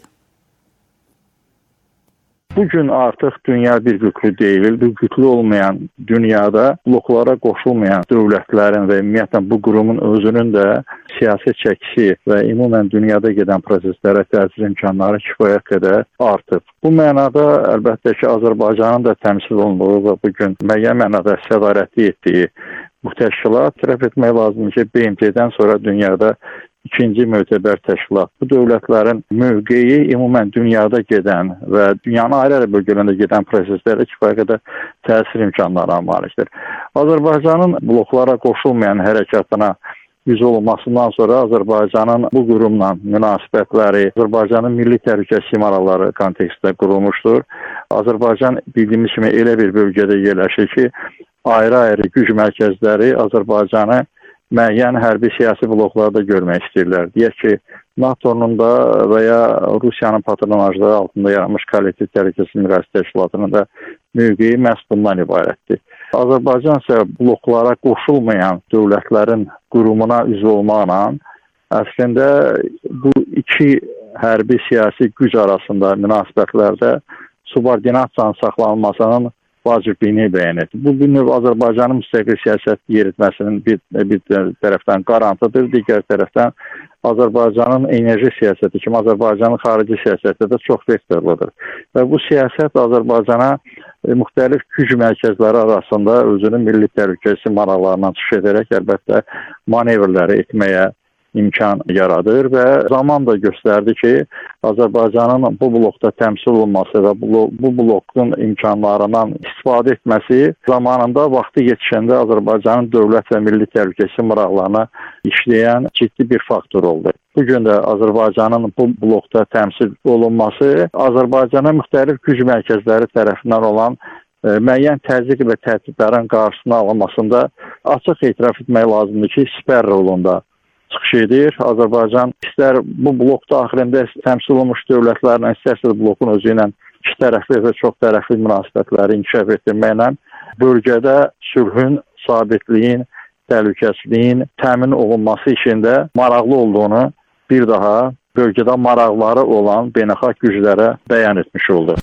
bugün artıq dünya bir qütlü deyil. Bu qütlü olmayan dünyada bloklara qoşulmayan dövlətlərin və ümumiyyətlə bu qurumun özünün də siyasi çəkisi və ümumən dünyada gedən proseslərə təsir imkanları kifayət qədər artıb. Bu mənada əlbəttə ki, Azərbaycanın da təmsil olunduğu və bugün müəyyən mənada sədarətli etdiyi bu təşkilat tərəf etmək lazımdır ki, B M T-dən sonra dünyada ikinci mötəbər təşkilat. Bu dövlətlərin mövqeyi ümumən dünyada gedən və dünyanın ayrı-ayrı bölgələrində gedən proseslərə kifayət qədər təsir imkanlarına malikdir. Azərbaycanın bloklara qoşulmayan hərəkatına yüz olunmasından sonra Azərbaycanın bu qurumla münasibətləri, Azərbaycanın milli təhlükəsizlik maraqları kontekstində qurulmuşdur. Azərbaycan bildiyimiz kimi elə bir bölgədə yerləşir ki, ayrı-ayrı güc mərkəzləri Azərbaycanı müəyyən hərbi siyasi bloklarda görmək istəyirlər. Deyək ki, NATO'nun da və ya Rusiyanın patronajlığı altında yaranmış kollektiv təhlükəsizlik müqaviməsi təşkilatının da mövqeyi məhz bundan ibarətdir. Azərbaycan isə bloklara qoşulmayan dövlətlərin qurumuna üzv olmaqla əslində bu iki hərbi siyasi güc arasında münasibətlərdə subordinasiyanın saxlanılmasının vacibliyini bəyan etdi. Bu bir növ Azərbaycanın müstəqil siyasət yeritməsinin bir, bir tərəfdən qarantıdır, digər tərəfdən Azərbaycanın enerji siyasəti kimi Azərbaycanın xarici siyasəti də çox vektorludur. Və bu siyasət Azərbaycana e, müxtəlif güc mərkəzləri arasında özünün milli təhlükəsizlik maraqlarından çıx edərək əlbəttə manevrləri etməyə imkan yaradır və zaman da göstərdi ki, Azərbaycanın bu blokda təmsil olması və bu, bu blokun imkanlarından istifadə etməsi zamanında vaxtı yetişəndə Azərbaycanın dövlət və milli təhlükəsizlik maraqlarına işləyən ciddi bir faktor oldu. Bugün də Azərbaycanın bu blokda təmsil olunması Azərbaycana müxtəlif güc mərkəzləri tərəfindən olan e, müəyyən təzyiq və təhdidlərin qarşısına alınmasında açıq etiraf etmək lazımdır ki, sipər rolunda çıxış edir. Azərbaycan istər bu blok daxilində təmsil olunmuş dövlətlərlə, istərsə blokun özü ilə iki tərəfli və çox tərəfli münasibətləri inkişaf etdirməklə bölgədə sülhün, sabitliyin, təhlükəsizliyin təmin olunması işində maraqlı olduğunu bir daha bölgədə maraqları olan beynəlxalq güclərə bəyan etmiş oldu.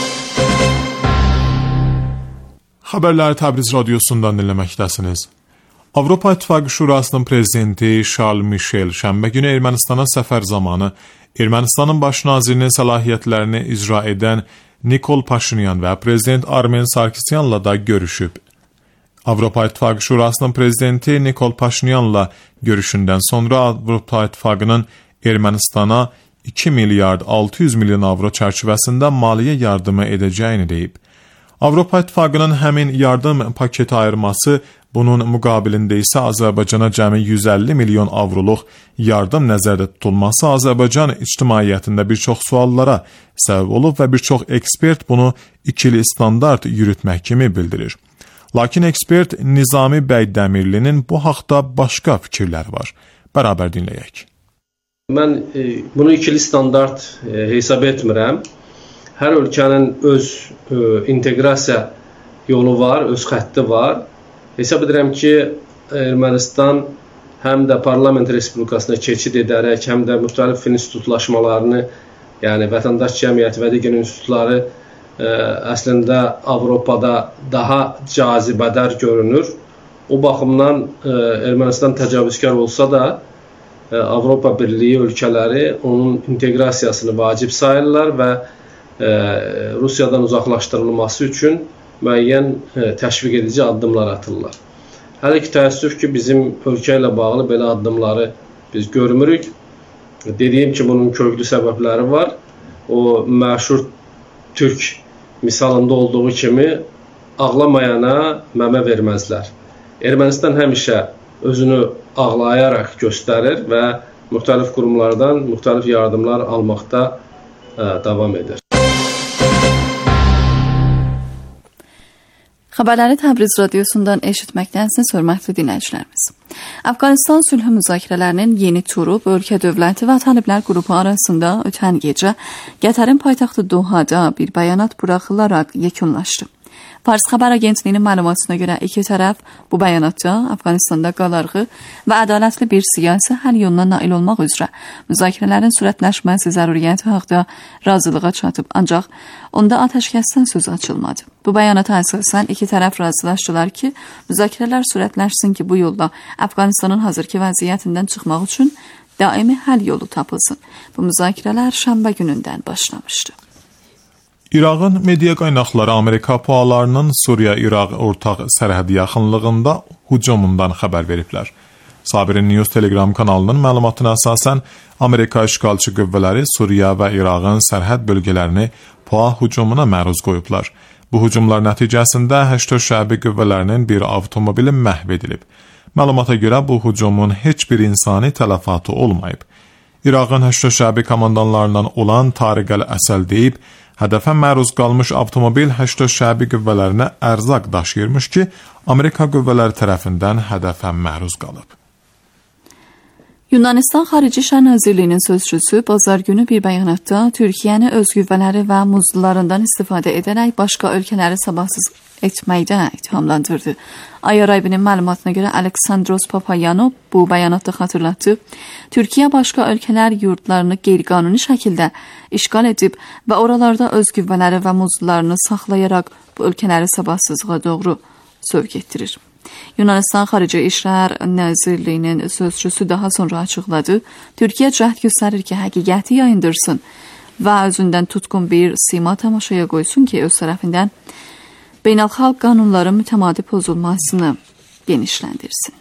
Xəbərləri Təbriz radiosundan dinləməkdəsiniz. Avropa İttifaqı Şurasının prezidenti Charles Michel şənbə günü Ermənistana səfər zamanı Ermənistanın baş nazirinin səlahiyyətlərini icra edən Nikol Paşinyan və prezident Armen Sarkisyanla da görüşüb. Avropa İttifaqı Şurasının prezidenti Nikol Paşinyanla görüşündən sonra Avropa İttifaqının Ermənistana iki milyard altı yüz milyon avro çərçivəsində maliyyə yardımı edəcəyini deyib. Avropa İttifaqının həmin yardım paketi ayırması, bunun müqabilində isə Azərbaycana cəmi yüz əlli milyon avroluq yardım nəzərdə tutulması Azərbaycan ictimaiyyətində bir çox suallara səbəb olub və bir çox ekspert bunu ikili standart yürütmək kimi bildirir. Lakin ekspert Nizami Bəydəmirlinin bu haqda başqa fikirləri var. Bərabər dinləyək. Mən e, bunu ikili standart e, hesab etmirəm. Hər ölkənin öz e, inteqrasiya yolu var, öz xətti var. Hesab edirəm ki, Ermənistan həm də parlament respublikasına keçid edərək, həm də müxtəlif institutlaşmalarını, yəni vətəndaş cəmiyyəti və digər institutları ə, əslində Avropada daha cazibədar görünür. O baxımdan ə, Ermənistan təcavüzkar olsa da, ə, Avropa Birliyi ölkələri onun inteqrasiyasını vacib sayırlar və ə, Rusiyadan uzaqlaşdırılması üçün müəyyən təşviq edici addımlar atırlar. Hələ ki, təəssüf ki, bizim ölkə ilə bağlı belə addımları biz görmürük. Dediyim ki, bunun köklü səbəbləri var. O məşhur Türk misalında olduğu kimi ağlamayana məmə verməzlər. Ermənistan həmişə özünü ağlayaraq göstərir və müxtəlif qurumlardan müxtəlif yardımlar almaqda ə, davam edir. Xəbərləri Təbriz radiosundan eşitməkdənsiniz, hörmətli dinləyicilərimiz. Əfqanistan sülh müzakirələrinin yeni turu ölkə dövləti və taliblər qrupu arasında ötən gecə Qətərin paytaxtı Dohada bir bəyanat buraxılaraq yekunlaşdı. Fars xəbər agentliyinin məlumatına görə iki tərəf bu bəyanatda Əfqanistanda qalarğı və ədalətli bir siyasi həll yoluna nail olmaq üzrə müzakirələrin sürətləşməsi zəruriyyəti haqqında razılığa çatıb, ancaq onda atəşkəsdən söz açılmadı. Bu bəyanata əsasən iki tərəf razılaşdılar ki, müzakirələr sürətləşsin ki, bu yolla Əfqanistanın hazırki vəziyyətindən çıxmaq üçün daimi həll yolu tapılsın. Bu müzakirələr şənbə günündən başlamışdı. İraqın media qaynaqları Amerika PUAlarının Suriya-İraq ortaq sərhədi yaxınlığında hücumundan xəbər veriblər. Sabirin News Telegram kanalının məlumatına əsasən Amerika işğalçı qüvvələri Suriya və İraqın sərhəd bölgələrini PUA hücumuna məruz qoyublar. Bu hücumlar nəticəsində Həştə şəbi qüvvələrinin bir avtomobili məhv edilib. Məlumata görə bu hücumun heç bir insani tələfatı olmayıb. İraqın Həştə şəbi komandanlarından olan Tariq Əl-Əsəl deyib, hədəfə məruz qalmış avtomobil Həştə şəbi qüvvələrinə ərzaq daşıyırmış ki, Amerika qüvvələri tərəfindən hədəfə məruz qalıb. Yunanistan Xarici İşlər Nazirliyinin sözçüsü bazar günü bir bəyanatda Türkiyəni öz qüvvələri və muzlularından istifadə edərək başqa ölkələri sabahsız etməkdə ittihamlandırdı. Ay Arabinin məlumatına görə Aleksandros Papayanov bu bəyanatda xatırlatdı. Türkiyə başqa ölkələr yurdlarını qeyri-qanuni şəkildə işğal edib və oralarda öz qüvvələri və muzlularını saxlayaraq bu ölkələri sabahsızlığa doğru sövq etdirir. Yunanistan Xarici İşlər Nazirliyinin sözçüsü daha sonra açıqladı. Türkiyə cəhd göstərir ki, həqiqəti yayındırsın və özündən tutqun bir sima tamaşaya qoysun ki, öz tərəfindən beynəlxalq qanunların mütəmadi pozulmasını genişləndirsin.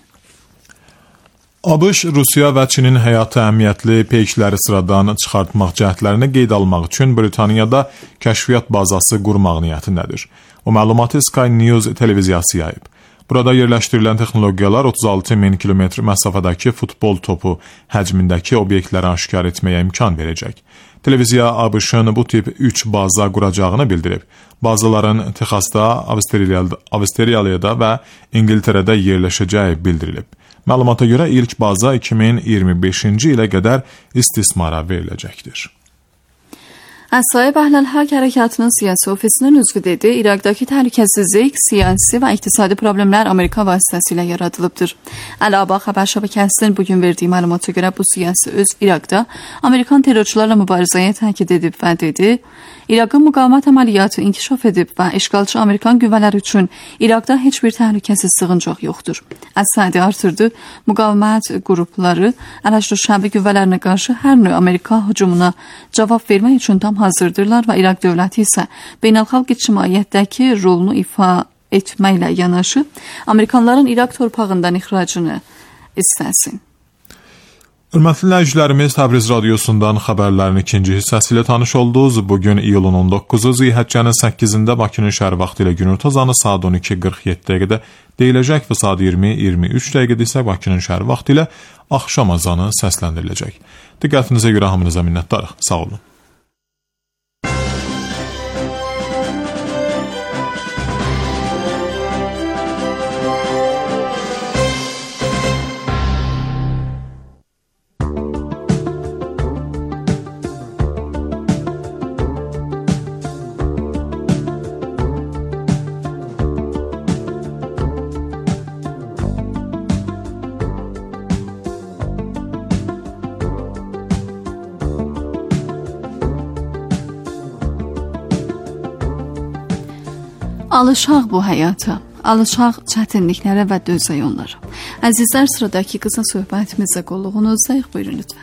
ABŞ, Rusiya və Çinin həyatı əhəmiyyətli peykləri sıradan çıxartmaq cəhdlərini qeyd almaq üçün Britaniyada kəşfiyyat bazası qurmaq niyyətindədir. O məlumatı Sky News televiziyası yayıb. Burada yerləşdirilən texnologiyalar otuz altı min kilometr məsafədəki futbol topu həcmindəki obyektləri aşkar etməyə imkan verəcək. Televiziya ABŞ-ın bu tip üç baza quracağını bildirib. Bazaların Texasda, Avstraliyada və İngiltərədə yerləşəcəyi bildirilib. Məlumata görə ilk baza iki min iyirmi beşinci ilə qədər istismara veriləcəkdir. Əsayib Əhləlhaq Hərəkatının siyasi ofisinin üzvü dedi, İraqdakı təhlükəsizlik, siyasi və iqtisadi problemlər Amerika vasitəsilə yaradılıbdır. Əl-Aba xəbər şəbəkəsinin bugün verdiyi məlumata görə bu siyasi üzv İraqda Amerikan terrorçularla mübarizəyə təkid edib və dedi, İraqın müqavimət əməliyyatı inkişaf edib və işğalçı Amerikan qüvvələri üçün İraqda heç bir təhlükəsiz sığıncaq yoxdur. Əsadi artırdı, müqavimət qrupları Həştə şəbi qüvvələrinə qarşı hər növ Amerika hücumuna cavab vermək üçün tam hazırdırlar və İraq dövləti isə beynəlxalq ictimaiyyətdəki rolunu ifa etməklə yanaşı Amerikanların İraq torpağından ixracını istəsin. Hörmətli dinləyicilərimiz, Təbriz radiosundan xəbərlərin ikinci hissəsi ilə tanış oldunuz. Bugün iyulun on doqquzu, Zilhəccənin səkkizində Bakının şəhər vaxtı ilə günorta azanı saat on iki qırx yeddi dəqiqədə deyiləcək və saat iyirmi iyirmi üç dəqiqədə isə Bakının şəhər vaxtı ilə axşam azanı səsləndiriləcək. Diqqətinizə görə hamınıza minnətdarıq. Sağ olun. Alışaq bu həyata, alışaq çətinliklərə və dözək onlara. Əzizlər, sıradakı qısa söhbətimizə qulluğunuzdayıq, buyurun lütfən.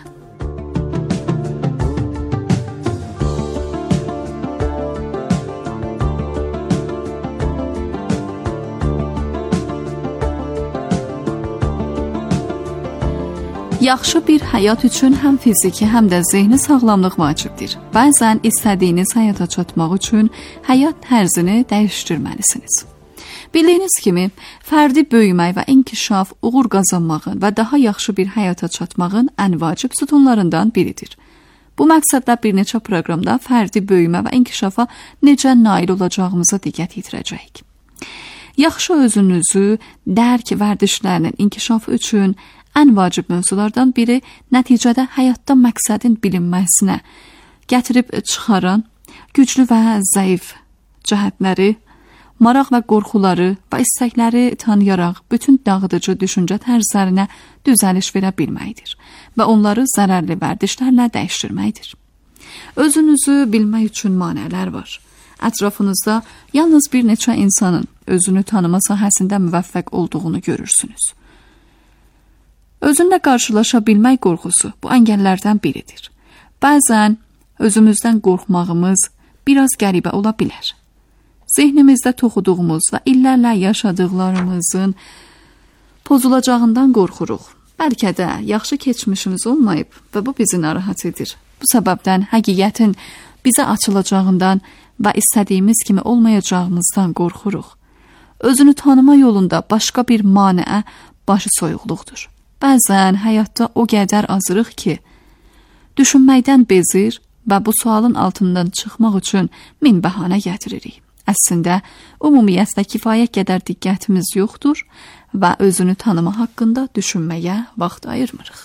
Yaxşı bir həyat üçün həm fiziki, həm də zehni sağlamlıq vacibdir. Bəzən istədiyiniz həyata çatmaq üçün həyat tərzini dəyişdirməlisiniz. Bildiyiniz kimi, fərdi böyümək və inkişaf, uğur qazanmağın və daha yaxşı bir həyata çatmağın ən vacib sütunlarından biridir. Bu məqsədlə bir neçə proqramda fərdi böyümə və inkişafa necə nail olacağımıza diqqət yetirəcəyik. Yaxşı özünüzü dərk vərdişlərinin inkişafı üçün ən vacib mövzulardan biri nəticədə həyatda məqsədin bilinməsinə gətirib çıxaran güclü və zəif cəhətləri, maraq və qorxuları və istəkləri tanıyaraq bütün dağıdıcı düşüncə tərzlərinə düzəliş verə bilməkdir və onları zərərli vərdişlərlə dəyişdirməkdir. Özünüzü bilmək üçün manələr var. Ətrafınızda yalnız bir neçə insanın özünü tanıma sahəsində müvəffəq olduğunu görürsünüz. Özünlə qarşılaşa bilmək qorxusu bu əngəllərdən biridir. Bəzən özümüzdən qorxmağımız biraz qəribə ola bilər. Zehnimizdə toxuduğumuz və illərlə yaşadıqlarımızın pozulacağından qorxuruq. Bəlkə də yaxşı keçmişimiz olmayıb və bu bizi narahat edir. Bu səbəbdən həqiqətin bizə açılacağından və istədiyimiz kimi olmayacağımızdan qorxuruq. Özünü tanıma yolunda başqa bir maneə başı soyuqluqdur. Bəzən həyatda o qədər azırıq ki, düşünməkdən bezir və bu sualın altından çıxmaq üçün min bəhanə gətiririk. Əslində, ümumiyyətlə kifayət qədər diqqətimiz yoxdur və özünü tanıma haqqında düşünməyə vaxt ayırmırıq.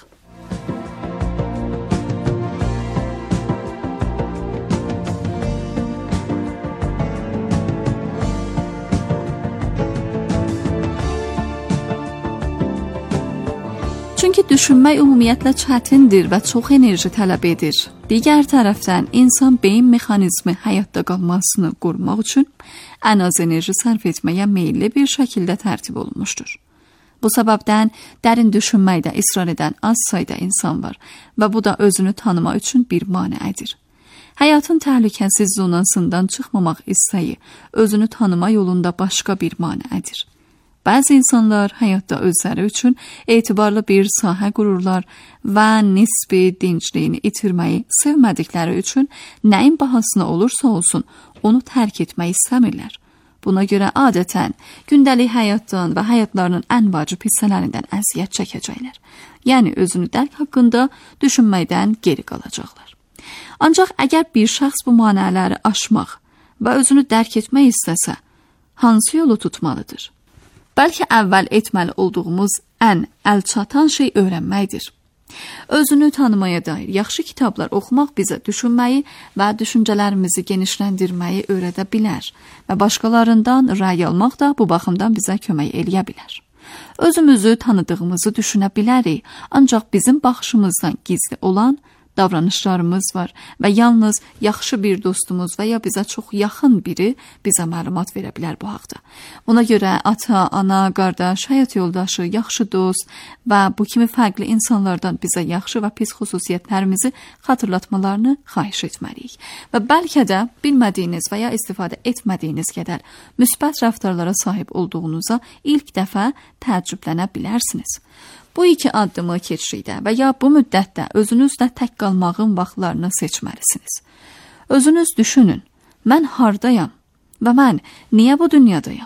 Çünki düşünmək ümumiyyətlə çətindir və çox enerji tələb edir. Digər tərəfdən insan beyin mexanizmi həyatda qalmasını qorumaq üçün ən az enerji sərf etməyə meyilli bir şəkildə tərtib olunmuşdur. Bu səbəbdən dərin düşünməkdə israr edən az sayda insan var və bu da özünü tanıma üçün bir maneədir. Həyatın təhlükəsiz zonasından çıxmamaq istəyi özünü tanıma yolunda başqa bir maneədir. Bəzi insanlar həyatda özləri üçün etibarlı bir sahə qururlar və nisbi dincliyini itirməyi sevmədikləri üçün nəyin bahasına olursa olsun onu tərk etmək istəmirlər. Buna görə adətən gündəlik həyatdan və həyatlarının ən vacib hissələrindən əziyyət çəkəcəklər. Yəni özünü dərk haqqında düşünməkdən geri qalacaqlar. Ancaq əgər bir şəxs bu maneələri aşmaq və özünü dərk etmək istəsə, hansı yolu tutmalıdır? Bəlkə əvvəl etməli olduğumuz ən əlçatan şey öyrənməkdir. Özünü tanımaya dair yaxşı kitablar oxumaq bizə düşünməyi və düşüncələrimizi genişləndirməyi öyrədə bilər və başqalarından rəy almaq da bu baxımdan bizə kömək eləyə bilər. Özümüzü tanıdığımızı düşünə bilərik, ancaq bizim baxışımızdan gizli olan davranışlarımız var və yalnız yaxşı bir dostumuz və ya bizə çox yaxın biri bizə məlumat verə bilər bu haqda. Buna görə ata, ana, qardaş, həyat yoldaşı, yaxşı dost və bu kimi fərqli insanlardan bizə yaxşı və pis xüsusiyyətlərimizi xatırlatmalarını xahiş etməliyik. Və bəlkə də bilmədiyiniz və ya istifadə etmədiyiniz qədər müsbət rəftarlara sahib olduğunuza ilk dəfə təəccüblənə bilərsiniz. Bu iki addımı keçdikdə və ya bu müddətdə özünüzlə tək qalmağın vaxtlarını seçməlisiniz. Özünüz düşünün, mən hardayam və mən niyə bu dünyadayam?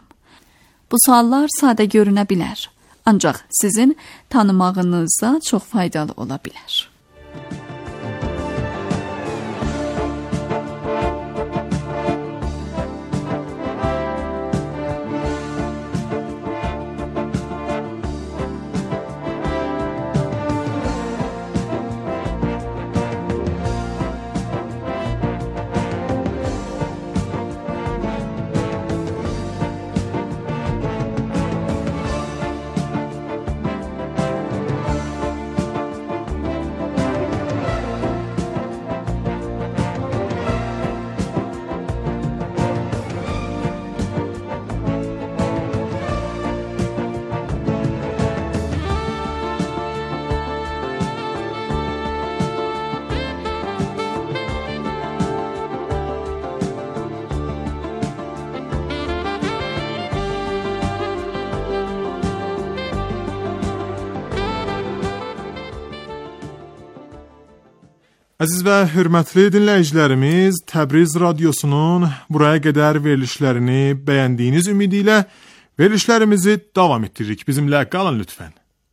Bu suallar sadə görünə bilər, ancaq sizin tanımağınızda çox faydalı ola bilər. Əziz və hörmətli dinləyicilərimiz, Təbriz Radiosunun buraya qədər verilişlərini bəyəndiyiniz ümidi ilə Verilişlərimizi davam etdiririk. Bizimlə qalın lütfən.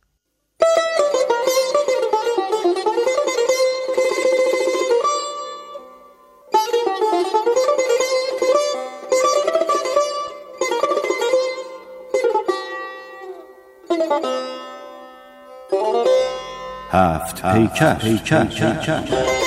هفت پیکر پیکر پیکر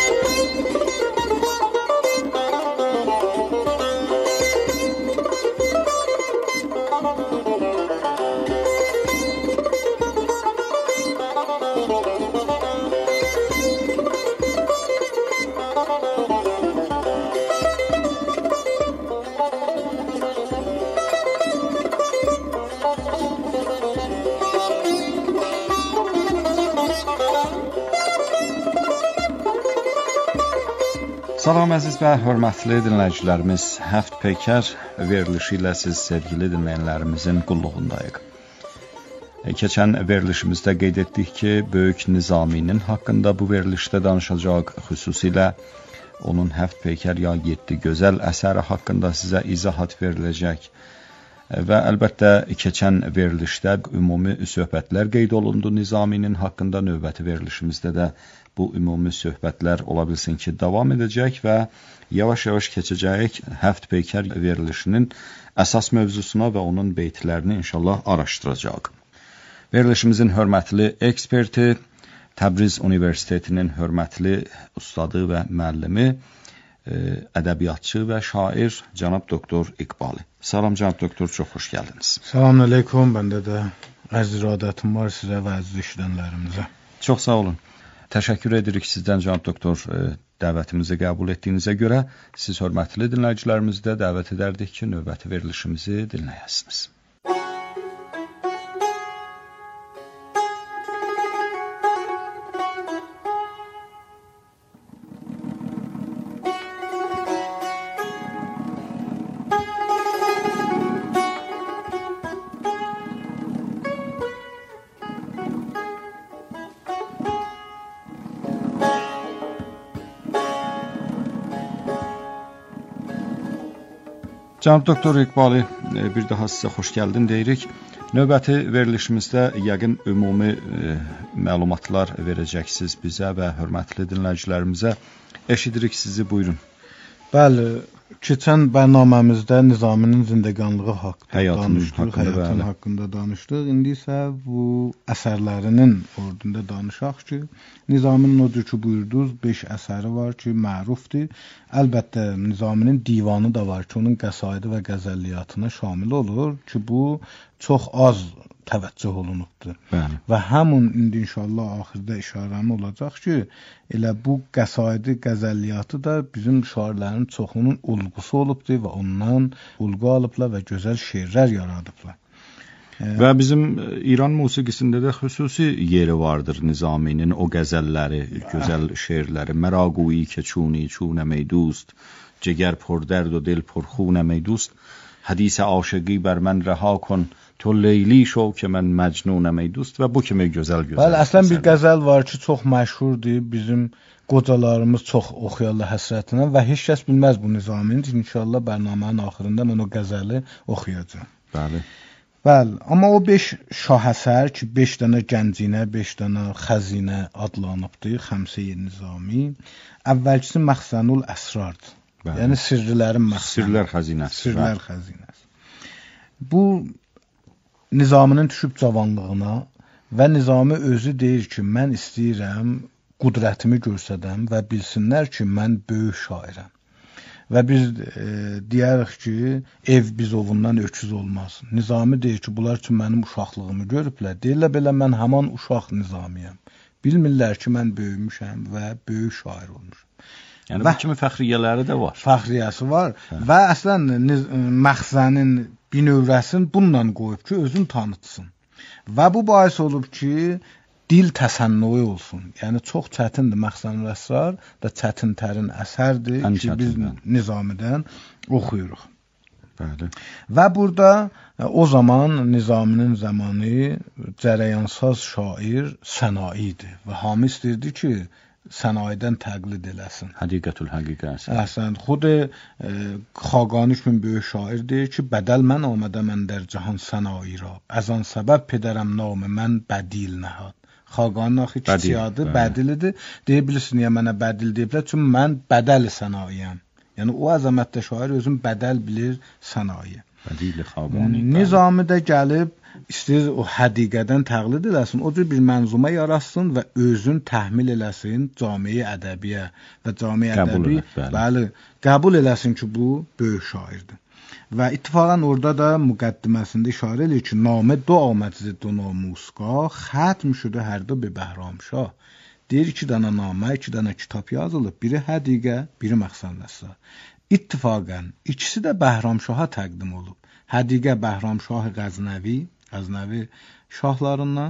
Salam əziz və hörmətli dinləyicilərimiz, Həft Peykər verilişi ilə siz sevgili dinləyənlərimizin qulluğundayıq. Keçən verilişimizdə qeyd etdik ki, Böyük Nizaminin haqqında bu verilişdə danışacaq, xüsusilə onun Həft Peykər ya yeddi gözəl əsəri haqqında sizə izahat veriləcək. Və əlbəttə keçən verilişdə ümumi söhbətlər qeyd olundu Nizaminin haqqında, növbəti verilişimizdə də bu ümumi söhbətlər ola bilsin ki, davam edəcək və yavaş-yavaş keçəcəyik Həft Peykər verilişinin əsas mövzusuna və onun beytlərini inşallah araşdıracaq. Verilişimizin hörmətli eksperti, Təbriz Universitetinin hörmətli ustadı və müəllimi, ədəbiyyatçı və şair cənab doktor İqbali. Salam cənab doktor, çox xoş gəldiniz. Salam əleykum, bəndə də ərz iradətim var sizə və əziz işləyənlərimizə. Çox sağ olun. Təşəkkür edirik sizdən cənab doktor, dəvətimizi qəbul etdiyinizə görə. Siz hörmətli dinləyicilərimizi də dəvət edərdik ki, növbəti verilişimizi dinləyəsiniz. Cənab doktor İqbali, bir daha sizə xoş gəldin deyirik. Növbəti verilişimizdə yəqin ümumi e, məlumatlar verəcəksiniz bizə və hörmətli dinləyicilərimizə. Eşidirik sizi, buyurun. Bəli, keçən bərnaməmizdə Nizaminin zindəganlığı haqqında həyatının danışdıq, haqqında, həyatının haqqında danışdıq. İndi isə bu əsərlərinin ordunda danışaq ki, Nizaminin odur ki, buyurduğunuz beş əsəri var ki, mərufdur. Əlbəttə, Nizaminin divanı da var ki, onun qəsaidi və qəzəlliyatına şamil olur ki, bu çox az təvəccüh olunubdur. Bəli. Və həmin indi inşallah axırda işarəmi olacaq ki, elə bu qəsaidi, qəzəlliyatı da bizim şairlərin çoxunun ulğusu olubdur və ondan ulğu alıblar və gözəl şeirlər yaradıblar. Və bizim İran musiqisində də xüsusi yeri vardır Nizaminin, o qəzəlləri, gözəl şeirləri. Məraqui ki çuni çunə meydust, cəgər por dərd و دل پر خون meydust, hədis-i aşıqi bər mən rəha kon, تو لیلی شو که من مجنونم ey dost və bu kimi gözəl gözəl. Bəli, əslən bir qəzəl var ki, çox məşhurdur. Bizim qocalarımız çox oxuyarlar həsrətinə və heç kəs bilməz bu Nizaminin. İnşallah bərnamənin axırında mən o qəzəli oxuyacağam. Bəli. Bəli, amma o beş şahəsər ki, beş dənə gəncinə, beş dənə xəzinə adlanıbdır, Xəmsə-i Nizami. Əvvəlkisi Məxzənul Əsrardır. Bəli. Yəni sirrilərin məxzəni. Sirlər xəzinəsi. Sirlər xəzinəsi. Bu Nizaminin düşüb cavanlığına və Nizami özü deyir ki, mən istəyirəm qudrətimi görsədəm və bilsinlər ki, mən böyük şairəm. Və biz e, deyərik ki, ev biz ovundan öküz olmaz. Nizami deyir ki, bunlar ki, mənim uşaqlığımı görüblər. Deyirlər belə, mən haman uşaq Nizamiyəm. Bilmirlər ki, mən böyümüşəm və böyük şair olmuşam. Yəni və bu kimi fəxriyyələri də var. Fəxriyyəsi var. Hə. Və əslən Məxzənin binövrəsini bununla qoyub ki, özünü tanıtsın. Və bu bahis olub ki, dil təsənnüyü olsun. Yəni çox çətindir. Məxzənul Əsrar da çətin tərin əsərdir Ən ki, biz Nizamidən oxuyuruq. Bəli. Və burada o zaman Nizaminin zamanı cərəyansaz şair Səna'idir və hamı istəyirdi ki, sənayedən təqlid eləsin. Həqiqətül həqiqət. Əhsən, xud Xaqani kimi böyük şair deyir ki, bədəl mən آمدم اندر جهان سنایی را از آن سبب پدرم نام من بدیل نهاد. Xaqani axı kiçiyadı, bədilidir. Deyə bilirsin niyə mənə bədil deyiblər? Çünki mən bədəl sənayiyəm. Yəni o əzəmətdə şair özün bədəl bilir sənayi. Bədil Xaqani. Nizami də gəlib istəyir o həqiqədən təqlid eləsin, o cür bir mənzumə yaratsın və özün təhmil eləsin camiə ədəbiyyə və camiə ədəbi bəli, qəbul eləsin ki, bu böyük şairdir. Və ittifaqən orada da müqəddiməsində işarə edir ki, namə dua آمد ز دو ناموسگاه ختم شده هر دو به بهرامشاه. Deyir iki dənə namə, iki dənə kitab yazılıb, biri həqiqə, biri Məxsən Nəssar. İttifaqən ikisi də Bəhramşaha təqdim olub. Həqiqə Bəhramşah Qəznəvi, Qəznəvi şahlarından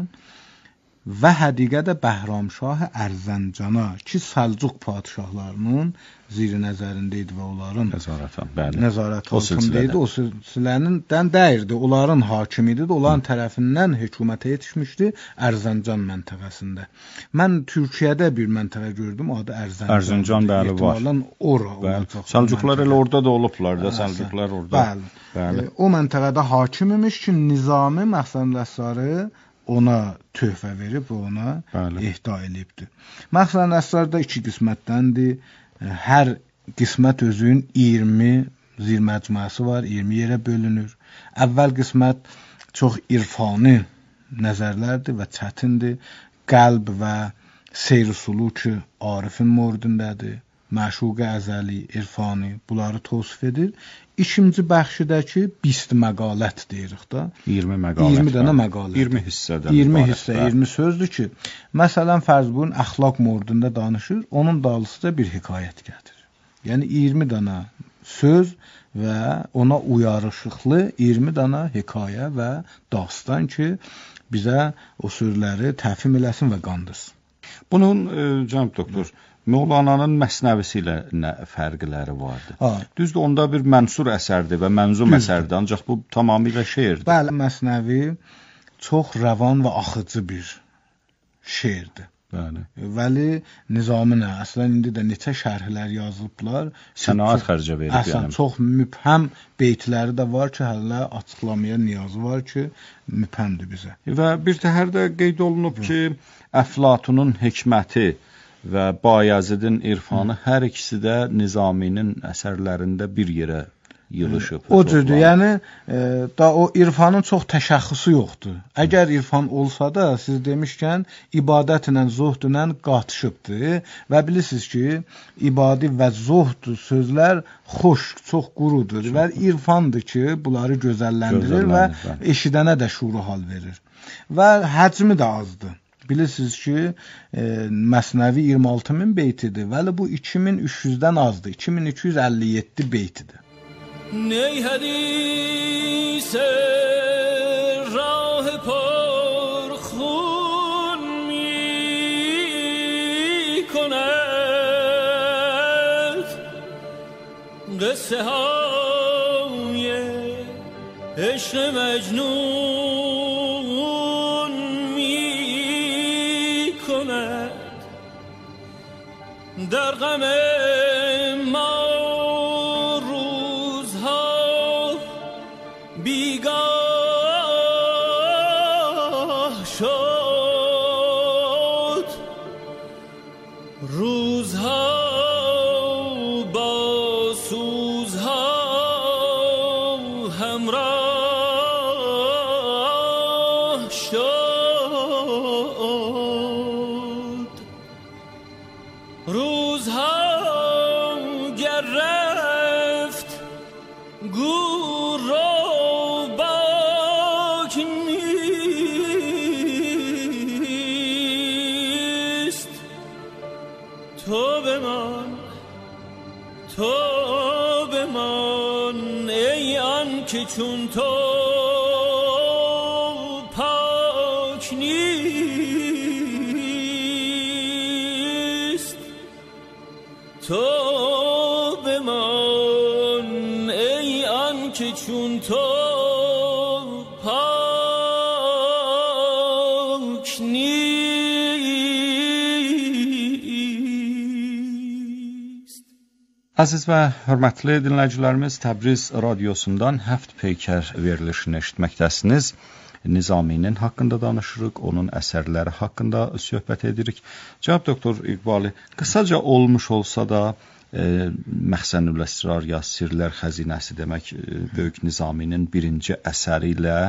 və həqiqə də Bəhramşah Ərzəncana ki, Səlcuq padşahlarının ziri nəzərində idi və onların nəzarət, bəli, nəzarət altında idi. O silsilədən dəyirdi, onların hakimi idi, onların tərəfindən hökumətə yetişmişdi Ərzəncan məntəqəsində. Mən Türkiyədə bir məntəqə gördüm, adı Ərzəncan. Ərzəncan bəli var. Ora. Səlcuqlar elə orada da olublar da, Səlcuqlar orada. Bəli. Bəli. O məntəqədə hakim imiş ki, Nizami Məxsən Nəssarı ona töhfə verib və ona ehda edibdir. Məxsən Nəssar da iki qismətdəndir. Hər qismət özünün iyirmi zir məcmuəsi var, iyirmi yerə bölünür. Əvvəl qismət çox irfani nəzərlərdir və çətindir. Qəlb və seyr-suluk Arifin mövzundədir. Məşuq əzəli, irfani bunları təvsif edir. İkinci bəxşidəki bist məqalət deyirik da. iyirmi məqalət. iyirmi dənə məqalət. iyirmi hissədən. iyirmi hissə, iyirmi sözdür ki, məsələn fərz buyurun əxlaq mövzusunda danışır, onun dalısı da bir hekayət gətirir. Yəni iyirmi dənə söz və ona uyarışıqlı iyirmi dənə hekayə və dastan ki, bizə o sözləri təfhim eləsin və qandırsın. Bunun e, cənab doktor, Mövlananın Məsnəvisi ilə nə fərqləri vardı? Ha. Düzdür, onda bir mənsur əsərdir və mənzum Düzdür. əsərdir, ancaq bu tamamilə şeirdir. Bəli, Məsnəvi çox rəvan və axıcı bir şeirdir. Bəli. Vəli Nizaminə, əslən indi də neçə şərhlər yazılıblar. Sənaət xərcə verib yəni. Əslən çox mübhəm beytləri də var ki, hələ açıqlamaya niyazı var ki, mübhəmdir bizə. Və bir təhərdə qeyd olunub Hı. ki, Əflatunun hikməti və Bayazidin irfanı Hı. hər ikisi də Nizaminin əsərlərində bir yerə yığılıb. O cürdür, yəni e, da o irfanın çox təşəxxüsü yoxdur. Əgər irfan olsa da, siz demişkən ibadətlə, zuhdla qatışıbdır və bilirsiniz ki, ibadi və zuhd sözlər xoş, çox qurudur çox və irfandır ki, bunları gözəlləndirir və eşidənə də şuru hal verir. Və həcmi də azdır. Bilirsiniz ki, e, Məsnəvi iyirmi altı min beytidir, vəli bu iki min üç yüzdən azdır, iki min iki yüz əlli yeddi beytidir. Ney hədis rah پر خون می کند قصه های عشق مجنون می کند در غم ما بیگاه شد روزها با سوزها همراه شد روزها گر رفت گور را تو بمان تو بمان ای آن که چون تو پاک نیست تو بمان ای آن که چون تو پاک نیست Aziz və hörmətli dinləyicilərimiz, Təbriz radiosundan Həft Peykər verilişini eşitməkdəsiniz. Nizaminin haqqında danışırıq, onun əsərləri haqqında söhbət edirik. Cənab doktor İqbali, qısaca olmuş olsa da e, Məxzənül Əsrar ya Sirlər Xəzinəsi demək e, Böyük Nizaminin birinci əsəri ilə